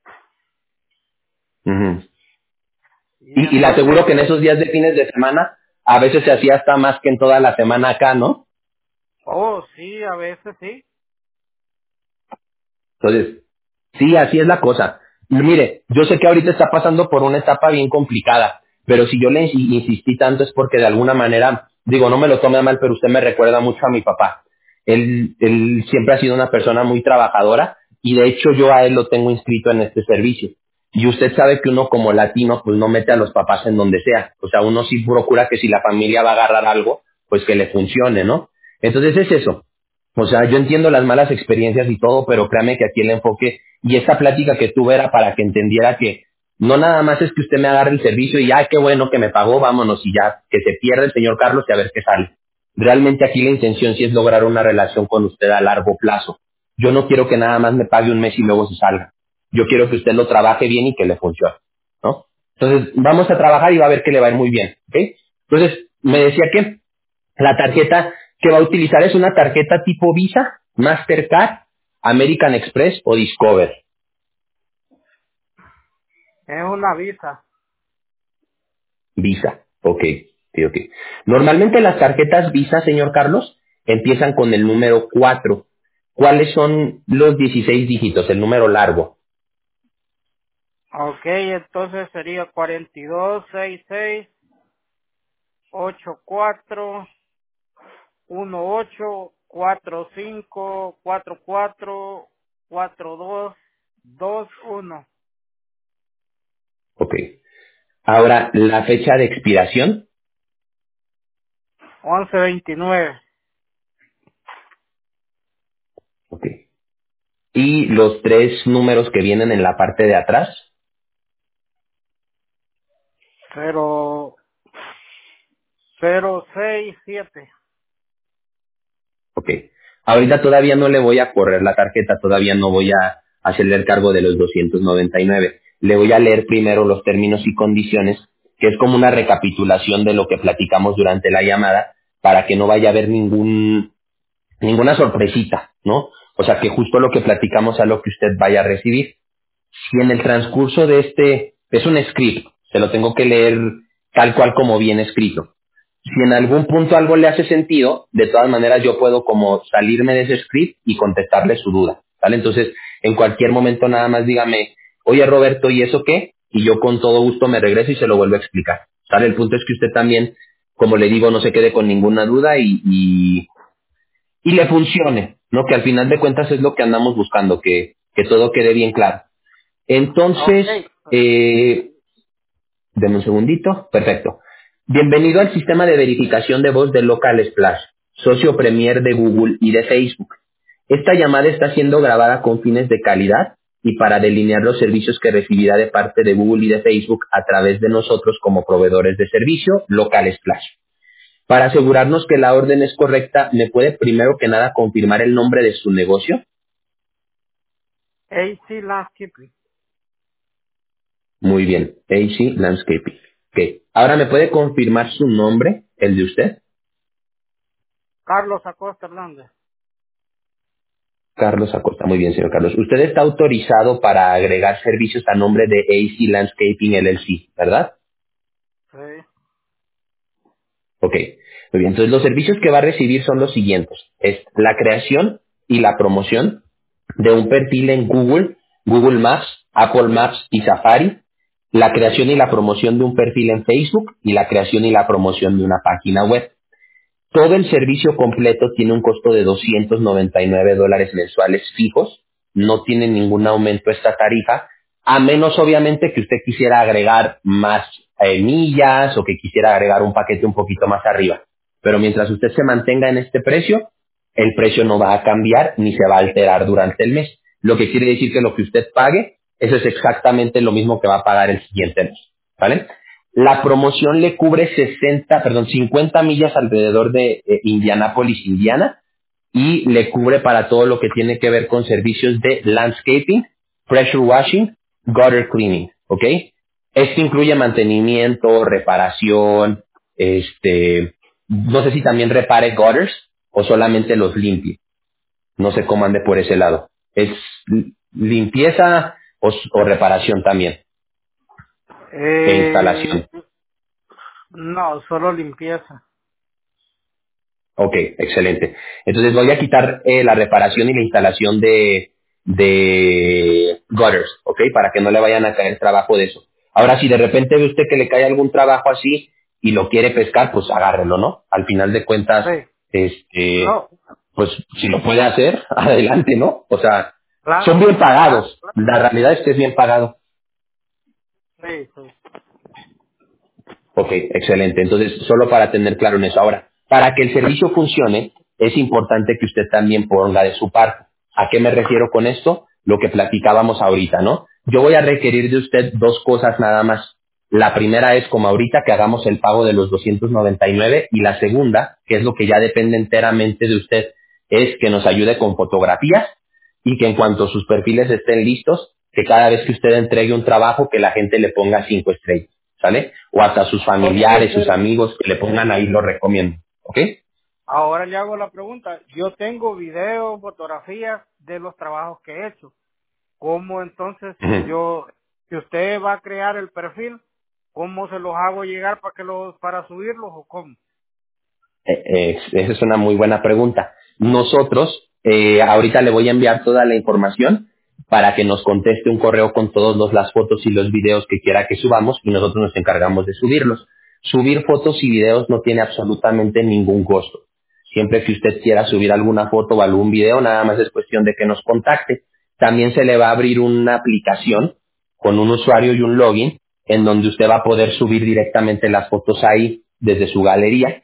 ujú. Y Y, y le aseguro que en entonces, esos días de fines de semana a veces se hacía hasta más que en toda la semana acá, ¿no? oh, sí, a veces sí. Entonces, sí, así es la cosa. Y mire, yo sé que ahorita está pasando por una etapa bien complicada, pero si yo le insi- insistí tanto es porque de alguna manera, digo, no me lo tome a mal, pero usted me recuerda mucho a mi papá. Él, él siempre ha sido una persona muy trabajadora y de hecho yo a él lo tengo inscrito en este servicio. Y usted sabe que uno como latino pues no mete a los papás en donde sea. O sea, uno sí procura que si la familia va a agarrar algo, pues que le funcione, ¿no? Entonces es eso. O sea, yo entiendo las malas experiencias y todo, pero créame que aquí el enfoque y esta plática que tuve era para que entendiera que no nada más es que usted me agarre el servicio y ya, qué bueno que me pagó, vámonos y ya, que se pierda el señor Carlos y a ver qué sale. Realmente aquí la intención sí es lograr una relación con usted a largo plazo. Yo no quiero que nada más me pague un mes y luego se salga. Yo quiero que usted lo trabaje bien y que le funcione, ¿no? Entonces, vamos a trabajar y va a ver que le va a ir muy bien, ¿ok? Entonces, me decía que la tarjeta que va a utilizar es una tarjeta tipo Visa, Mastercard, American Express o Discover. Es una visa. Visa, ok, sí, ok. Normalmente las tarjetas Visa, señor Carlos, empiezan con el número cuatro. ¿Cuáles son los dieciséis dígitos, el número largo? Ok, entonces sería cuarenta y dos, sesenta y seis, ochenta y cuatro, dieciocho, cuarenta y cinco, cuarenta y cuatro, cuarenta y dos, veintiuno, Ok. Ahora, la fecha de expiración, once, veintinueve, ok. Y los tres números que vienen en la parte de atrás, cero, cero, seis, siete. ok. Ahorita todavía no le voy a correr la tarjeta, todavía no voy a hacerle el cargo de los doscientos noventa y nueve. Le voy a leer primero los términos y condiciones, que es como una recapitulación de lo que platicamos durante la llamada, para que no vaya a haber ningún, ninguna sorpresita, ¿no? O sea, que justo lo que platicamos a lo que usted vaya a recibir. Si en el transcurso de este, es un script, se lo tengo que leer tal cual como viene escrito. Si en algún punto algo le hace sentido, de todas maneras yo puedo como salirme de ese script y contestarle su duda, ¿vale? Entonces, en cualquier momento nada más dígame, oye Roberto, ¿y eso qué? Y yo con todo gusto me regreso y se lo vuelvo a explicar, ¿vale? El punto es que usted también, como le digo, no se quede con ninguna duda y, y, y le funcione, ¿no? Que al final de cuentas es lo que andamos buscando, que, que todo quede bien claro. Ok, Entonces, eh, Deme un segundito. Perfecto. Bienvenido al sistema de verificación de voz de Local Splash, socio premier de Google y de Facebook. Esta llamada está siendo grabada con fines de calidad y para delinear los servicios que recibirá de parte de Google y de Facebook a través de nosotros como proveedores de servicio Local Splash. Para asegurarnos que la orden es correcta, ¿me puede primero que nada confirmar el nombre de su negocio? A C Landscaping. Muy bien, A C Landscaping. Ok. Ahora, ¿me puede confirmar su nombre, el de usted? Carlos Acosta Hernández. Carlos Acosta, muy bien, señor Carlos. Usted está autorizado para agregar servicios a nombre de A C Landscaping L L C, ¿verdad? Sí. Ok, muy bien. Entonces, los servicios que va a recibir son los siguientes. Es la creación y la promoción de un perfil en Google, Google Maps, Apple Maps y Safari, la creación y la promoción de un perfil en Facebook y la creación y la promoción de una página web. Todo el servicio completo tiene un costo de doscientos noventa y nueve dólares mensuales fijos. No tiene ningún aumento esta tarifa, a menos obviamente que usted quisiera agregar más eh, millas o que quisiera agregar un paquete un poquito más arriba. Pero mientras usted se mantenga en este precio, el precio no va a cambiar ni se va a alterar durante el mes. Lo que quiere decir que lo que usted pague, eso es exactamente lo mismo que va a pagar el siguiente mes. ¿Vale? La promoción le cubre sesenta, perdón, cincuenta millas alrededor de eh, Indianápolis, Indiana, y le cubre para todo lo que tiene que ver con servicios de landscaping, pressure washing, gutter cleaning, ¿ok? Esto incluye mantenimiento, reparación, este, No sé si también repare gutters o solamente los limpie. No sé cómo ande por ese lado. ¿Es li- limpieza o, s- o reparación también? E Eh, instalación. no, solo limpieza. Ok, excelente. Entonces voy a quitar eh, la reparación y la instalación de, de gutters, ok, para que no le vayan a caer trabajo de eso. Ahora, si de repente ve usted que le cae algún trabajo así y lo quiere pescar, pues agárrelo, ¿no? Al final de cuentas, Sí. este, No, pues si lo puede hacer, adelante, ¿no? O sea, son claro. bien pagados. La realidad es que es bien pagado. Sí, sí. Ok, excelente. Entonces, solo para tener claro en eso. Ahora, para que el servicio funcione, es importante que usted también ponga de su parte. ¿A qué me refiero con esto? Lo que platicábamos ahorita, ¿no? Yo voy a requerir de usted dos cosas nada más. La primera es, como ahorita, que hagamos el pago de los doscientos noventa y nueve y la segunda, que es lo que ya depende enteramente de usted, es que nos ayude con fotografías y que en cuanto sus perfiles estén listos, que cada vez que usted entregue un trabajo, que la gente le ponga cinco estrellas. ¿Sale? O hasta sus Ok, familiares, sus pero amigos que le pongan ahí lo recomiendo. ¿Ok? ahora le hago la pregunta. Yo tengo videos, fotografías de los trabajos que he hecho. ¿Cómo entonces Ujú. yo, si usted va a crear el perfil, cómo se los hago llegar para que los, para subirlos o cómo? Eh, eh, esa es una muy buena pregunta. Nosotros, eh, ahorita le voy a enviar toda la información para que nos conteste un correo con todas las fotos y los videos que quiera que subamos y nosotros nos encargamos de subirlos. Subir fotos y videos no tiene absolutamente ningún costo. Siempre que usted quiera subir alguna foto o algún video, nada más es cuestión de que nos contacte. También se le va a abrir una aplicación con un usuario y un login en donde usted va a poder subir directamente las fotos ahí desde su galería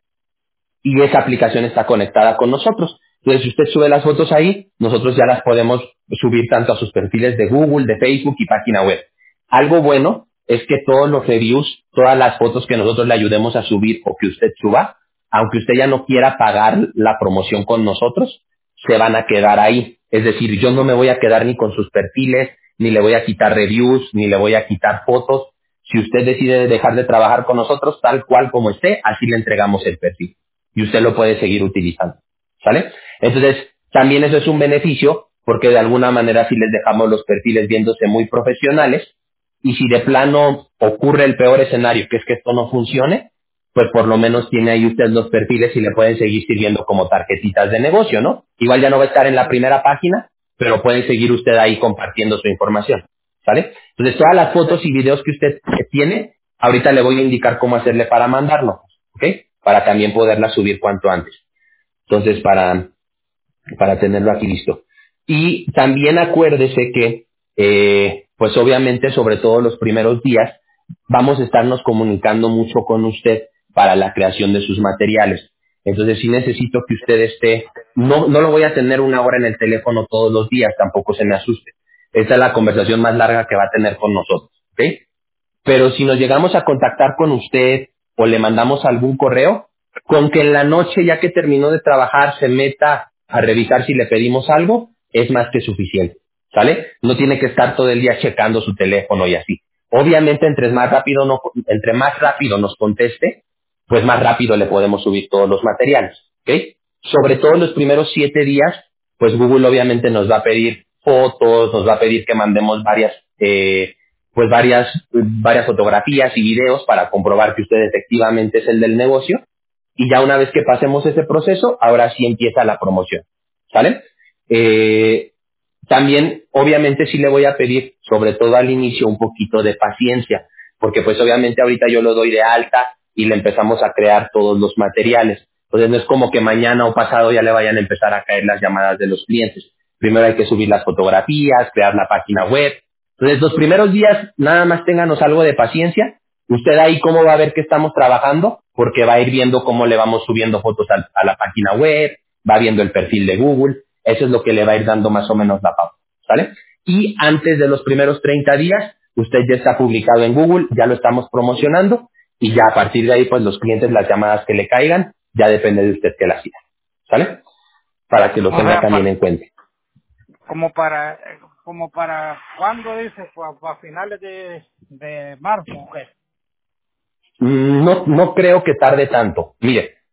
y esa aplicación está conectada con nosotros. Entonces, si usted sube las fotos ahí, nosotros ya las podemos subir tanto a sus perfiles de Google, de Facebook y página web. Algo bueno es que todos los reviews, todas las fotos que nosotros le ayudemos a subir o que usted suba, aunque usted ya no quiera pagar la promoción con nosotros, se van a quedar ahí. Es decir, yo no me voy a quedar ni con sus perfiles, ni le voy a quitar reviews, ni le voy a quitar fotos. Si usted decide dejar de trabajar con nosotros, tal cual como esté, así le entregamos el perfil y usted lo puede seguir utilizando. ¿Sale? Entonces, también eso es un beneficio porque de alguna manera si les dejamos los perfiles viéndose muy profesionales y si de plano ocurre el peor escenario, que es que esto no funcione, pues por lo menos tiene ahí usted los perfiles y le pueden seguir sirviendo como tarjetitas de negocio, ¿no? Igual ya no va a estar en la primera página, pero pueden seguir usted ahí compartiendo su información. ¿Sale? Entonces, todas las Sí. fotos y videos que usted tiene, ahorita le voy a indicar cómo hacerle para mandarlo. ¿Ok? Para también poderla subir cuanto antes. Entonces, para, para tenerlo aquí listo. Y también acuérdese que, eh, pues obviamente, sobre todo los primeros días, vamos a estarnos comunicando mucho con usted para la creación de sus materiales. Entonces, sí necesito que usted esté, no, no lo voy a tener una hora en el teléfono todos los días, tampoco se me asuste. Esta es la conversación más larga que va a tener con nosotros. ¿Ok? Pero si nos llegamos a contactar con usted o le mandamos algún correo, con que en la noche, ya que terminó de trabajar, se meta a revisar si le pedimos algo, es más que suficiente, ¿sale? No tiene que estar todo el día checando su teléfono y así. Obviamente, entre más rápido, no, entre más rápido nos conteste, pues más rápido le podemos subir todos los materiales, ¿ok? Sobre todo los primeros siete días, pues Google obviamente nos va a pedir fotos, nos va a pedir que mandemos varias, eh, pues varias, varias fotografías y videos para comprobar que usted efectivamente es el del negocio. Y ya una vez que pasemos ese proceso, ahora sí empieza la promoción. ¿Sale? Eh, también, obviamente, sí le voy a pedir, sobre todo al inicio, un poquito de paciencia, porque pues obviamente ahorita yo lo doy de alta y le empezamos a crear todos los materiales. Entonces no es como que mañana o pasado ya le vayan a empezar a caer las llamadas de los clientes. Primero hay que subir las fotografías, crear la página web. Entonces los primeros días nada más ténganos algo de paciencia. Usted ahí cómo va a ver que estamos trabajando, porque va a ir viendo cómo le vamos subiendo fotos a, a la página web, va viendo el perfil de Google. Eso es lo que le va a ir dando más o menos la pauta, ¿sale? Y antes de los primeros treinta días, usted ya está publicado en Google, ya lo estamos promocionando y ya a partir de ahí, pues los clientes, las llamadas que le caigan, ya depende de usted que las siga, ¿sale? Para que lo O tenga sea, también pa- en cuenta. como para, eh, como para, ¿cuándo dice? Para finales de, de marzo, ¿o qué? Mm, No, no creo que tarde tanto. Mire,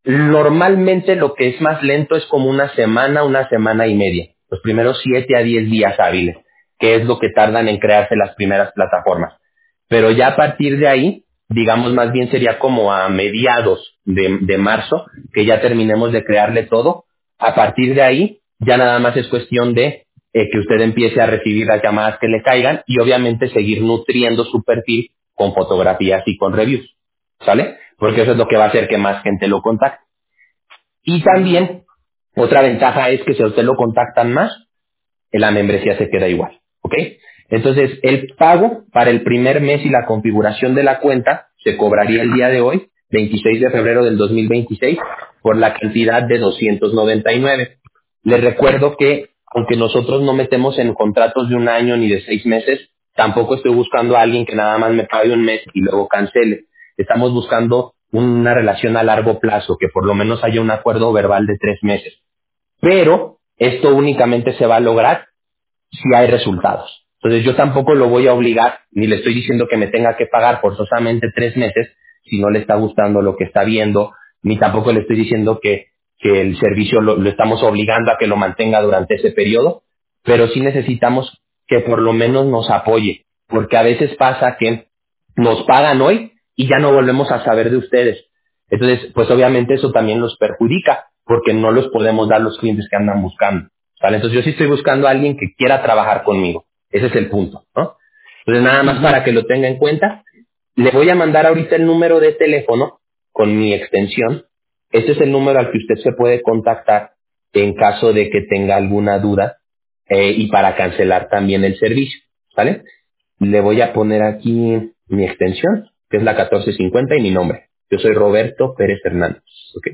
Normalmente lo que es más lento es como una semana, una semana y media. Los primeros siete a diez días hábiles, que es lo que tardan en crearse las primeras plataformas. Pero ya a partir de ahí, digamos más bien sería como a mediados de, de marzo, que ya terminemos de crearle todo. A partir de ahí, ya nada más es cuestión de eh, que usted empiece a recibir las llamadas que le caigan y obviamente seguir nutriendo su perfil con fotografías y con reviews. ¿Sale? Porque eso es lo que va a hacer que más gente lo contacte. Y Ujú. también, otra ventaja es que si a usted lo contactan más, la membresía se queda igual, ¿ok? Entonces, el pago para el primer mes y la configuración de la cuenta se cobraría el día de hoy, veintiséis de febrero del dos mil veintiséis, por la cantidad de doscientos noventa y nueve. Les recuerdo que, aunque nosotros no metemos en contratos de un año ni de seis meses, tampoco estoy buscando a alguien que nada más me pague un mes y luego cancele. Estamos buscando una relación a largo plazo, que por lo menos haya un acuerdo verbal de tres meses. Pero esto únicamente se va a lograr si hay resultados. Entonces yo tampoco lo voy a obligar, ni le estoy diciendo que me tenga que pagar forzosamente tres meses si no le está gustando lo que está viendo, ni tampoco le estoy diciendo que, que el servicio lo, lo estamos obligando a que lo mantenga durante ese periodo, pero sí necesitamos que por lo menos nos apoye, porque a veces pasa que nos pagan hoy y ya no volvemos a saber de ustedes. Entonces, pues obviamente eso también los perjudica, porque no los podemos dar los clientes que andan buscando. ¿Vale? Entonces yo sí estoy buscando a alguien que quiera trabajar conmigo. Ese es el punto, ¿no? Entonces nada más Ujú. para que lo tenga en cuenta, le voy a mandar ahorita el número de teléfono con mi extensión. Este es el número al que usted se puede contactar en caso de que tenga alguna duda eh, y para cancelar también el servicio, ¿vale? Le voy a poner aquí mi extensión, que es la catorce cincuenta y mi nombre. Yo soy Roberto Pérez Hernández, ¿ok?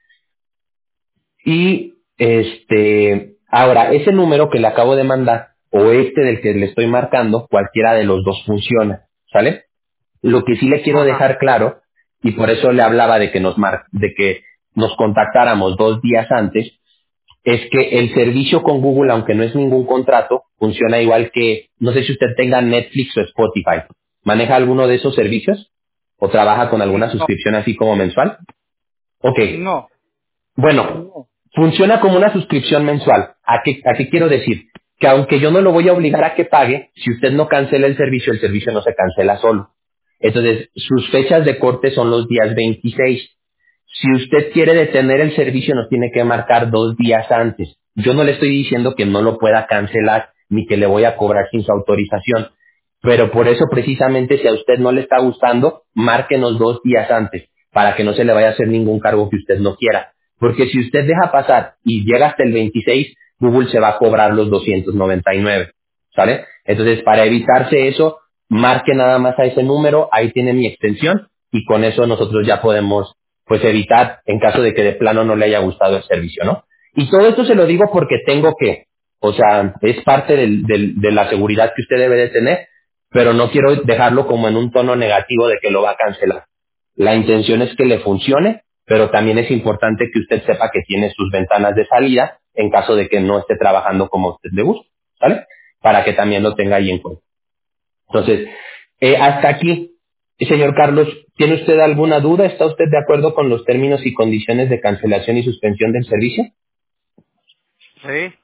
Y este, ahora, ese número que le acabo de mandar, o este del que le estoy marcando, cualquiera de los dos funciona, ¿sale? Lo que sí le quiero Ajá. dejar claro, y por eso le hablaba de que nos mar de que nos contactáramos dos días antes, es que el servicio con Google, aunque no es ningún contrato, funciona igual que, no sé si usted tenga Netflix o Spotify. ¿Maneja alguno de esos servicios? ¿O trabaja con alguna No, suscripción así como mensual? Ok, no. bueno, funciona como una suscripción mensual. ¿A qué, ¿A qué quiero decir? Que aunque yo no lo voy a obligar a que pague, si usted no cancela el servicio, el servicio no se cancela solo. Entonces, sus fechas de corte son los días veintiséis. Si usted quiere detener el servicio, nos tiene que marcar dos días antes. Yo no le estoy diciendo que no lo pueda cancelar ni que le voy a cobrar sin su autorización. Pero por eso precisamente si a usted no le está gustando, márquenos dos días antes para que no se le vaya a hacer ningún cargo que usted no quiera. Porque si usted deja pasar y llega hasta el veintiséis, Google se va a cobrar los doscientos noventa y nueve. ¿Sale? Entonces, para evitarse eso, marque nada más a ese número, ahí tiene mi extensión y con eso nosotros ya podemos pues evitar en caso de que de plano no le haya gustado el servicio, ¿no? Y todo esto se lo digo porque tengo que, o sea, es parte del- del- de la seguridad que usted debe de tener, pero no quiero dejarlo como en un tono negativo de que lo va a cancelar. La intención es que le funcione, pero también es importante que usted sepa que tiene sus ventanas de salida en caso de que no esté trabajando como a usted le gusta, ¿vale? Para que también lo tenga ahí en cuenta. Entonces, eh, hasta aquí, señor Carlos, ¿tiene usted alguna duda? ¿Está usted de acuerdo con los términos y condiciones de cancelación y suspensión del servicio? Sí.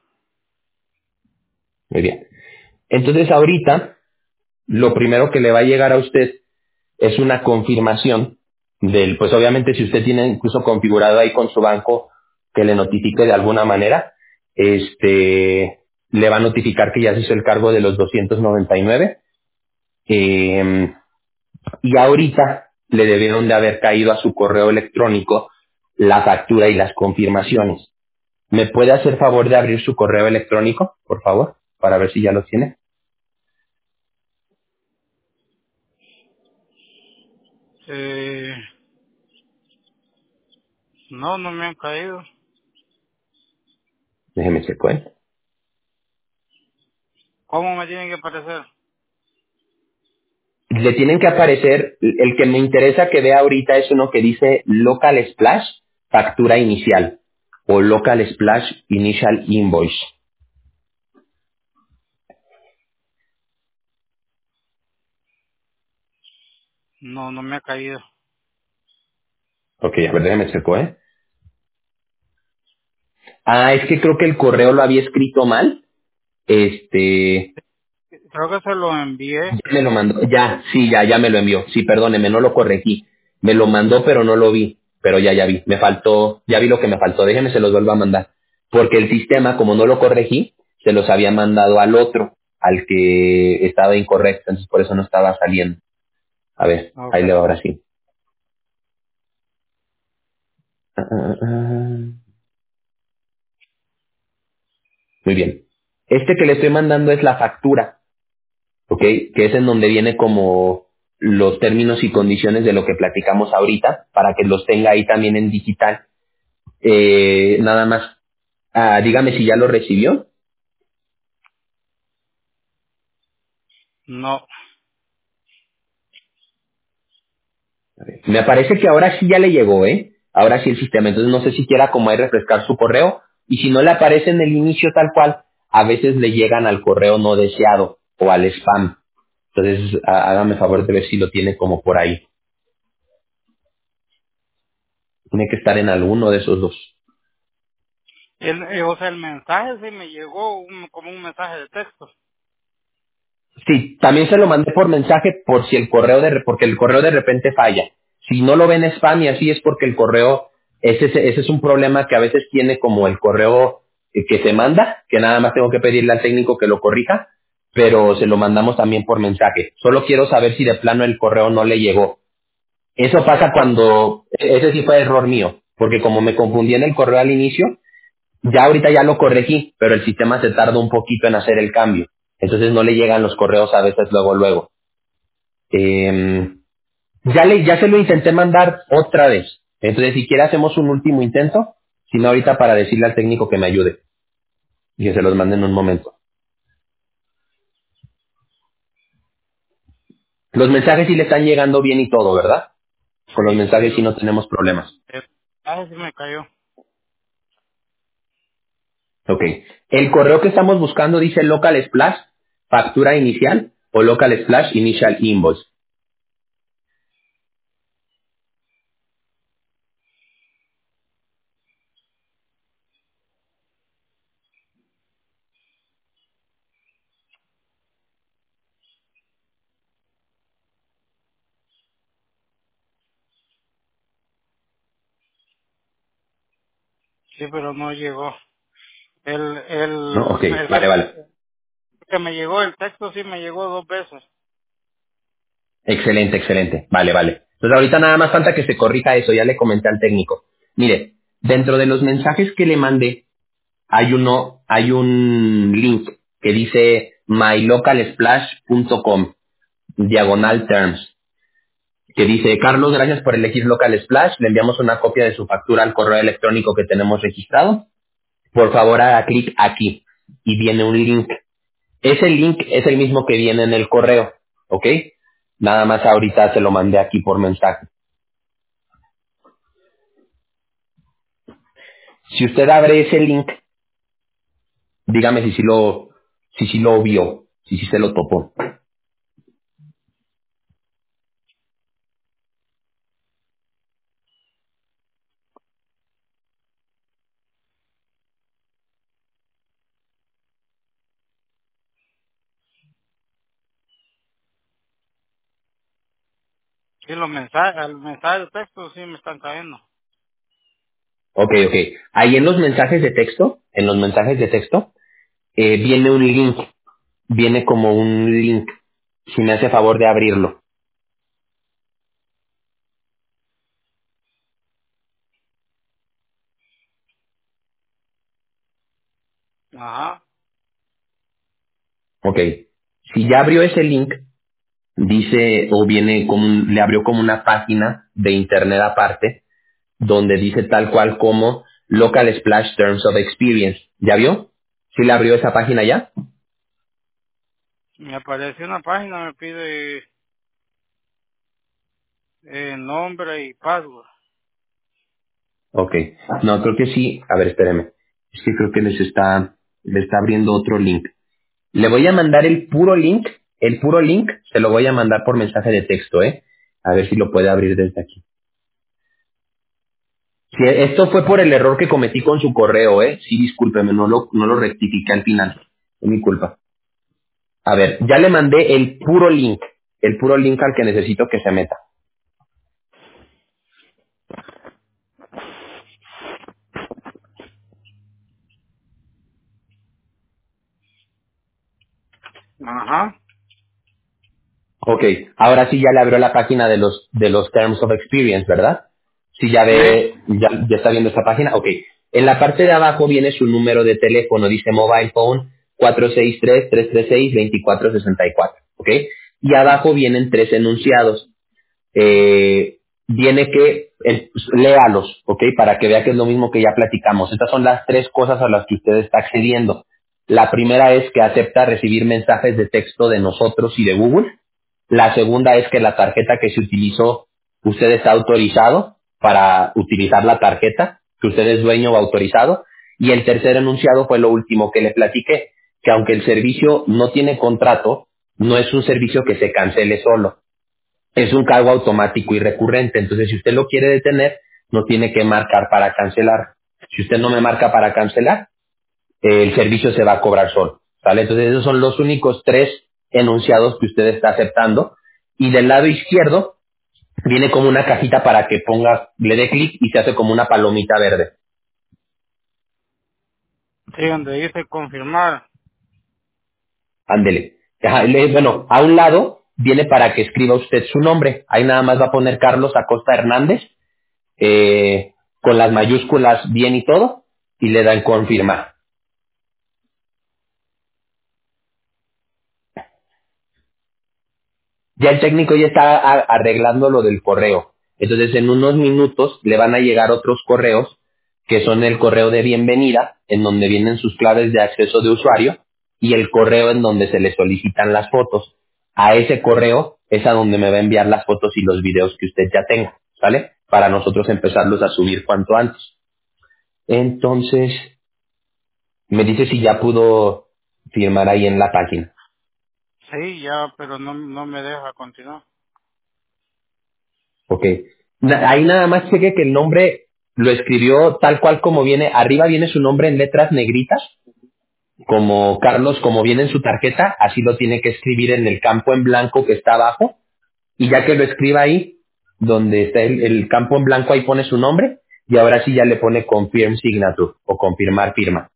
Muy bien. Entonces, ahorita, lo primero que le va a llegar a usted es una confirmación del, pues obviamente si usted tiene incluso configurado ahí con su banco que le notifique de alguna manera, este, le va a notificar que ya se hizo el cargo de los doscientos noventa y nueve. Eh, y ahorita le debieron de haber caído a su correo electrónico la factura y las confirmaciones. ¿Me puede hacer favor de abrir su correo electrónico, por favor, para ver si ya lo tiene? Eh, no, no me han caído. Déjeme checo, ¿eh? ¿Cómo me tienen que aparecer? Le tienen que aparecer, el que me interesa que vea ahorita es uno que dice Local Splash, factura inicial, o Local Splash Initial Invoice. No, no me ha caído. Ok, a ver, déjeme checo, ¿eh? Ah, es que creo que el correo lo había escrito mal. Este, Creo que se lo envié. ya me lo mandó. Ya, sí, ya, ya me lo envió. Sí, perdóneme, no lo corregí. Me lo mandó, pero no lo vi. Pero ya, ya vi. Me faltó, ya vi lo que me faltó. Déjeme, se los vuelvo a mandar. Porque el sistema, como no lo corregí, se los había mandado al otro, al que estaba incorrecto. Entonces por eso no estaba saliendo. A ver, Ok. ahí leo ahora sí. Ah, ah, ah. Muy bien. Este que le estoy mandando es la factura. ¿Ok? Que es en donde viene como los términos y condiciones de lo que platicamos ahorita, para que los tenga ahí también en digital. Eh, nada más, ah, dígame si ya lo recibió. No. Me parece que ahora sí ya le llegó, ¿eh? Ahora sí el sistema. Entonces no sé si quiera como ahí refrescar su correo. Y si no le aparece en el inicio tal cual, a veces le llegan al correo no deseado o al spam. Entonces há- hágame favor de ver si lo tiene como por ahí. Tiene que estar en alguno de esos dos. El, eh, o sea, el mensaje sí me llegó un- como un mensaje de texto. Sí, también se lo mandé por mensaje por si el correo de, re- porque el correo de repente falla. Si no lo ven spam y así es porque el correo, ese, es- ese es un problema que a veces tiene como el correo eh, que se manda, que nada más tengo que pedirle al técnico que lo corrija, pero se lo mandamos también por mensaje. Solo quiero saber si de plano el correo no le llegó. Eso pasa cuando, e- ese sí fue error mío, porque como me confundí en el correo al inicio, ya ahorita ya lo corregí, pero el sistema se tarda un poquito en hacer el cambio. Entonces no le llegan los correos a veces luego, luego. Eh, ya, le, ya se lo intenté mandar otra vez. Entonces si quiere hacemos un último intento, si no ahorita para decirle al técnico que me ayude y que se los mande en un momento. Los mensajes sí le están llegando bien y todo, ¿verdad? Con los Sí, sí, mensajes sí el, no tenemos problemas. el mensaje sí me cayó. Ok. El correo que estamos buscando dice local splash, factura inicial o local splash initial invoice. Sí, pero no llegó. El, ¿No? el, Ok, el vale, que, vale. que me llegó, el texto sí me llegó dos veces. Excelente, excelente. Vale, vale. Entonces ahorita nada más falta que se corrija eso, ya le comenté al técnico. Mire, dentro de los mensajes que le mandé, hay uno, hay un link que dice my local splash punto com, diagonal terms, que dice, Carlos, gracias por elegir Local Splash, le enviamos una copia de su factura al correo electrónico que tenemos registrado. Por favor, haga clic aquí y viene un link. Ese link es el mismo que viene en el correo, ¿ok? Nada más ahorita se lo mandé aquí por mensaje. Si usted abre ese link, dígame si sí lo, si sí lo vio, si sí se lo topó. Sí, los mensajes, el mensaje de texto sí me están cayendo. Ok, ok. Ahí en los mensajes de texto, en los mensajes de texto, eh, viene un link, viene como un link. Si me hace favor de abrirlo. Ajá. Ok. Si ya abrió ese link, dice, o viene como, un- le abrió como una página de internet aparte, donde dice tal cual como Local Splash Terms of Experience. ¿Ya vio? ¿Sí le abrió esa página ya? Me apareció una página, me pide eh, nombre y password. Ok. No, creo que sí. A ver, espéreme. Es que creo que les está, le está abriendo otro link. Le voy a mandar el puro link. El puro link se lo voy a mandar por mensaje de texto, ¿eh? A ver si lo puede abrir desde aquí. Sí, esto fue por el error que cometí con su correo, ¿eh? Sí, discúlpeme, no lo, no lo rectifiqué al final. Es mi culpa. A ver, ya le mandé el puro link, el puro link al que necesito que se meta. Ajá. Ok, ahora sí ya le abrió la página de los, de los Terms of Experience, ¿verdad? Sí, ya Sí. ve, ya, ya está viendo esta página. Ok, en la parte de abajo viene su número de teléfono, dice Mobile Phone cuatro seis tres, tres tres seis, dos cuatro seis cuatro, ok. Y abajo vienen tres enunciados. eh, viene que eh, pues, léalos, ¿ok? Para que vea que es lo mismo que ya platicamos. Estas son las tres cosas a las que usted está accediendo. La primera es que acepta recibir mensajes de texto de nosotros y de Google. La segunda es que la tarjeta que se utilizó, usted está autorizado para utilizar la tarjeta, que usted es dueño o autorizado. Y el tercer enunciado fue lo último que le platiqué, que aunque el servicio no tiene contrato, no es un servicio que se cancele solo, es un cargo automático y recurrente. Entonces, si usted lo quiere detener, no tiene que marcar para cancelar. Si usted no me marca para cancelar, eh, el servicio se va a cobrar solo, ¿vale? Entonces, esos son los únicos tres enunciados que usted está aceptando. Y del lado izquierdo viene como una cajita para que ponga, le dé clic y se hace como una palomita verde. Sí, donde dice confirmar. Ándele. Ajá, le- bueno, a un lado viene para que escriba usted su nombre. Ahí nada más va a poner Carlos Acosta Hernández, eh, con las mayúsculas bien y todo, y le dan confirmar. Ya el técnico ya está a- arreglando lo del correo. Entonces en unos minutos le van a llegar otros correos, que son el correo de bienvenida, en donde vienen sus claves de acceso de usuario, y el correo en donde se le solicitan las fotos. A ese correo es a donde me va a enviar las fotos y los videos que usted ya tenga, ¿vale? Para nosotros empezarlos a subir cuanto antes. Entonces, me dice si ya pudo firmar ahí en la página. Sí, ya, pero no, no me deja continuar. Ok. Na- ahí nada más cheque que el nombre lo escribió tal cual como viene. Arriba viene su nombre en letras negritas, como Carlos, como viene en su tarjeta, así lo tiene que escribir en el campo en blanco que está abajo. Y ya que lo escriba ahí, donde está el, el campo en blanco, ahí pone su nombre. Y ahora sí ya le pone confirm signature o confirmar firma.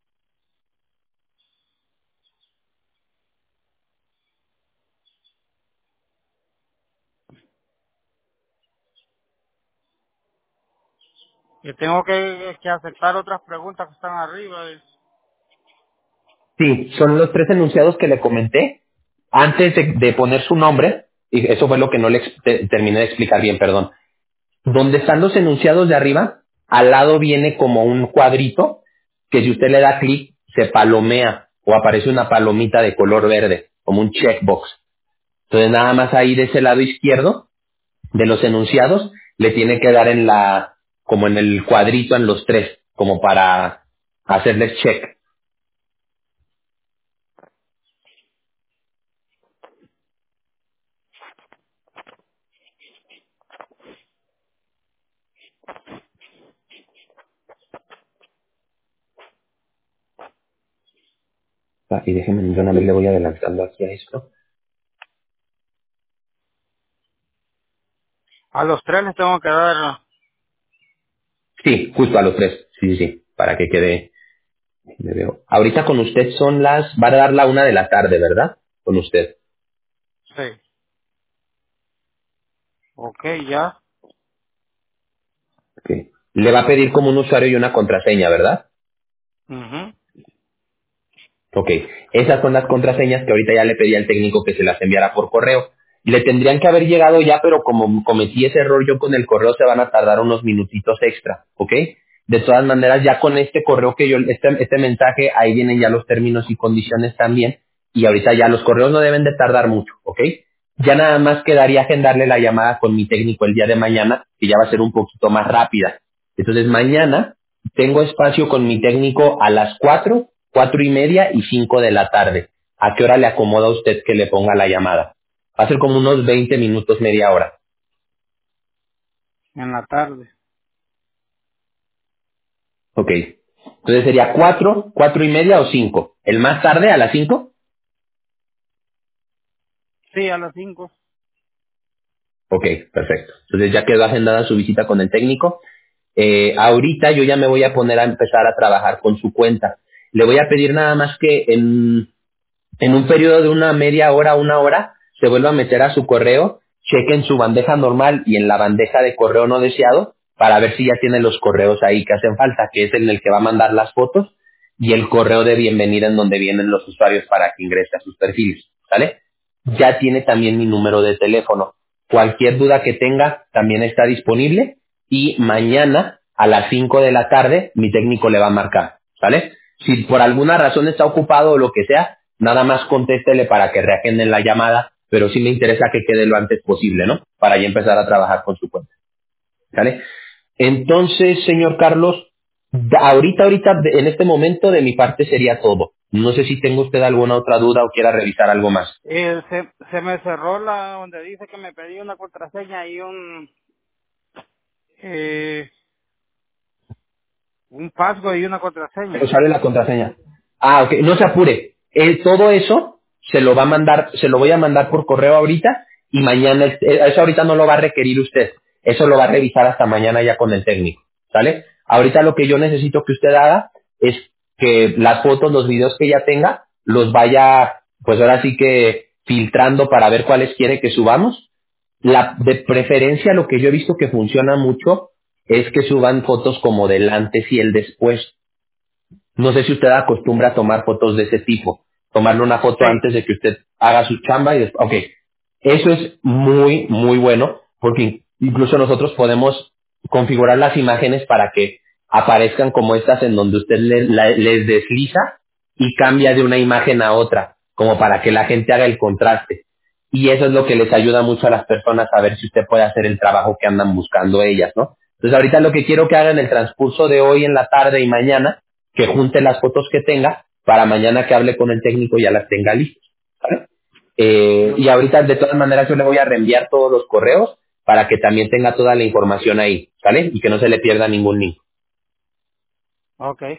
Y tengo que, que aceptar otras preguntas que están arriba. de- Sí, son los tres enunciados que le comenté antes de, de poner su nombre, y eso fue lo que no le ex- te- terminé de explicar bien, perdón. Donde están los enunciados de arriba, al lado viene como un cuadrito que si usted le da clic se palomea o aparece una palomita de color verde, como un checkbox. Entonces nada más ahí de ese lado izquierdo de los enunciados le tiene que dar en la, como en el cuadrito en los tres, como para hacerles check. Ah, y déjeme, de una vez le voy adelantando aquí a esto. A los tres les tengo que dar. Sí, justo a los tres. Sí, sí, sí, para que quede, le veo. Ahorita con usted son las, va a dar la una de la tarde, ¿verdad? Con usted. Sí. Ok, ya. Ok. Le va a pedir como un usuario y una contraseña, ¿verdad? Mhm. Ok, esas son las contraseñas que ahorita ya le pedí al técnico que se las enviara por correo. Le tendrían que haber llegado ya, pero como cometí ese error yo con el correo, se van a tardar unos minutitos extra, ¿ok? De todas maneras, ya con este correo que yo, este, este mensaje, ahí vienen ya los términos y condiciones también, y ahorita ya los correos no deben de tardar mucho, ¿ok? Ya nada más quedaría agendarle la llamada con mi técnico el día de mañana, que ya va a ser un poquito más rápida. Entonces mañana tengo espacio con mi técnico a las cuatro, cuatro y media y cinco de la tarde. ¿A qué hora le acomoda a usted que le ponga la llamada? Va a ser como unos veinte minutos, media hora. En la tarde. Ok. Entonces sería cuatro, cuatro y media o cinco. ¿El más tarde a las cinco? Sí, a las cinco. Ok, perfecto. Entonces ya quedó agendada su visita con el técnico. Eh, ahorita yo ya me voy a poner a empezar a trabajar con su cuenta. Le voy a pedir nada más que en en un periodo de una media hora, una hora, se vuelve a meter a su correo, cheque en su bandeja normal y en la bandeja de correo no deseado para ver si ya tiene los correos ahí que hacen falta, que es en el que va a mandar las fotos y el correo de bienvenida en donde vienen los usuarios para que ingrese a sus perfiles, ¿sale? Ya tiene también mi número de teléfono. Cualquier duda que tenga también está disponible y mañana a las cinco de la tarde mi técnico le va a marcar, ¿sale? Si por alguna razón está ocupado o lo que sea, nada más contéstele para que reagenden la llamada, pero sí me interesa que quede lo antes posible, ¿no? Para ya empezar a trabajar con su cuenta, ¿vale? Entonces, señor Carlos, da- ahorita, ahorita, de- en este momento de mi parte sería todo. No sé si tenga usted alguna otra duda o quiera revisar algo más. Eh, se, se me cerró la donde dice que me pedí una contraseña y un eh, un password y una contraseña. Pero sale la contraseña. Ah, ok, no se apure. Eh, todo eso se lo va a mandar, se lo voy a mandar por correo ahorita y mañana, eh, eso ahorita no lo va a requerir usted. Eso lo va a revisar hasta mañana ya con el técnico, ¿sale? Ahorita lo que yo necesito que usted haga es que las fotos, los videos que ya tenga, los vaya, pues ahora sí que filtrando para ver cuáles quiere que subamos. La, de preferencia, lo que yo he visto que funciona mucho es que suban fotos como del antes y el después. No sé si usted acostumbra a tomar fotos de ese tipo. Tomarle una foto Sí. antes de que usted haga su chamba y después. Ok. Eso es muy, muy bueno porque incluso nosotros podemos configurar las imágenes para que aparezcan como estas en donde usted le- la- les desliza y cambia de una imagen a otra, como para que la gente haga el contraste. Y eso es lo que les ayuda mucho a las personas a ver si usted puede hacer el trabajo que andan buscando ellas, ¿no? Entonces ahorita lo que quiero que haga en el transcurso de hoy en la tarde y mañana que junte las fotos que tenga para mañana que hable con el técnico ya las tenga listas. ¿Vale? Eh, y ahorita de todas maneras yo le voy a reenviar todos los correos para que también tenga toda la información ahí, ¿sale? Y que no se le pierda ningún link. Okay.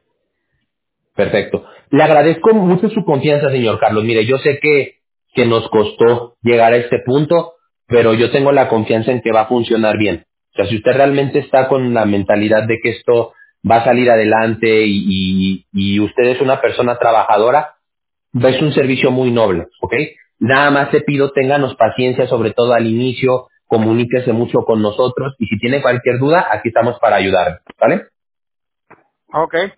Perfecto. Le agradezco mucho su confianza, señor Carlos. Mire, yo sé que, que nos costó llegar a este punto, pero yo tengo la confianza en que va a funcionar bien. O sea, si usted realmente está con la mentalidad de que esto va a salir adelante y, y, y usted es una persona trabajadora, es un servicio muy noble, ¿ok? Nada más te pido, ténganos paciencia, sobre todo al inicio, comuníquese mucho con nosotros y si tiene cualquier duda, aquí estamos para ayudar, ¿vale? Okay.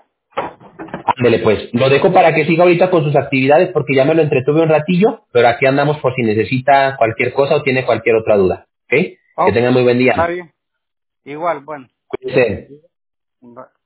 Ándele pues, lo dejo para que siga ahorita con sus actividades porque ya me lo entretuve un ratillo, pero aquí andamos por si necesita cualquier cosa o tiene cualquier otra duda, ¿ok? Que Oh, tenga muy buen está día. bien. Igual, bueno. Cuídense. Va.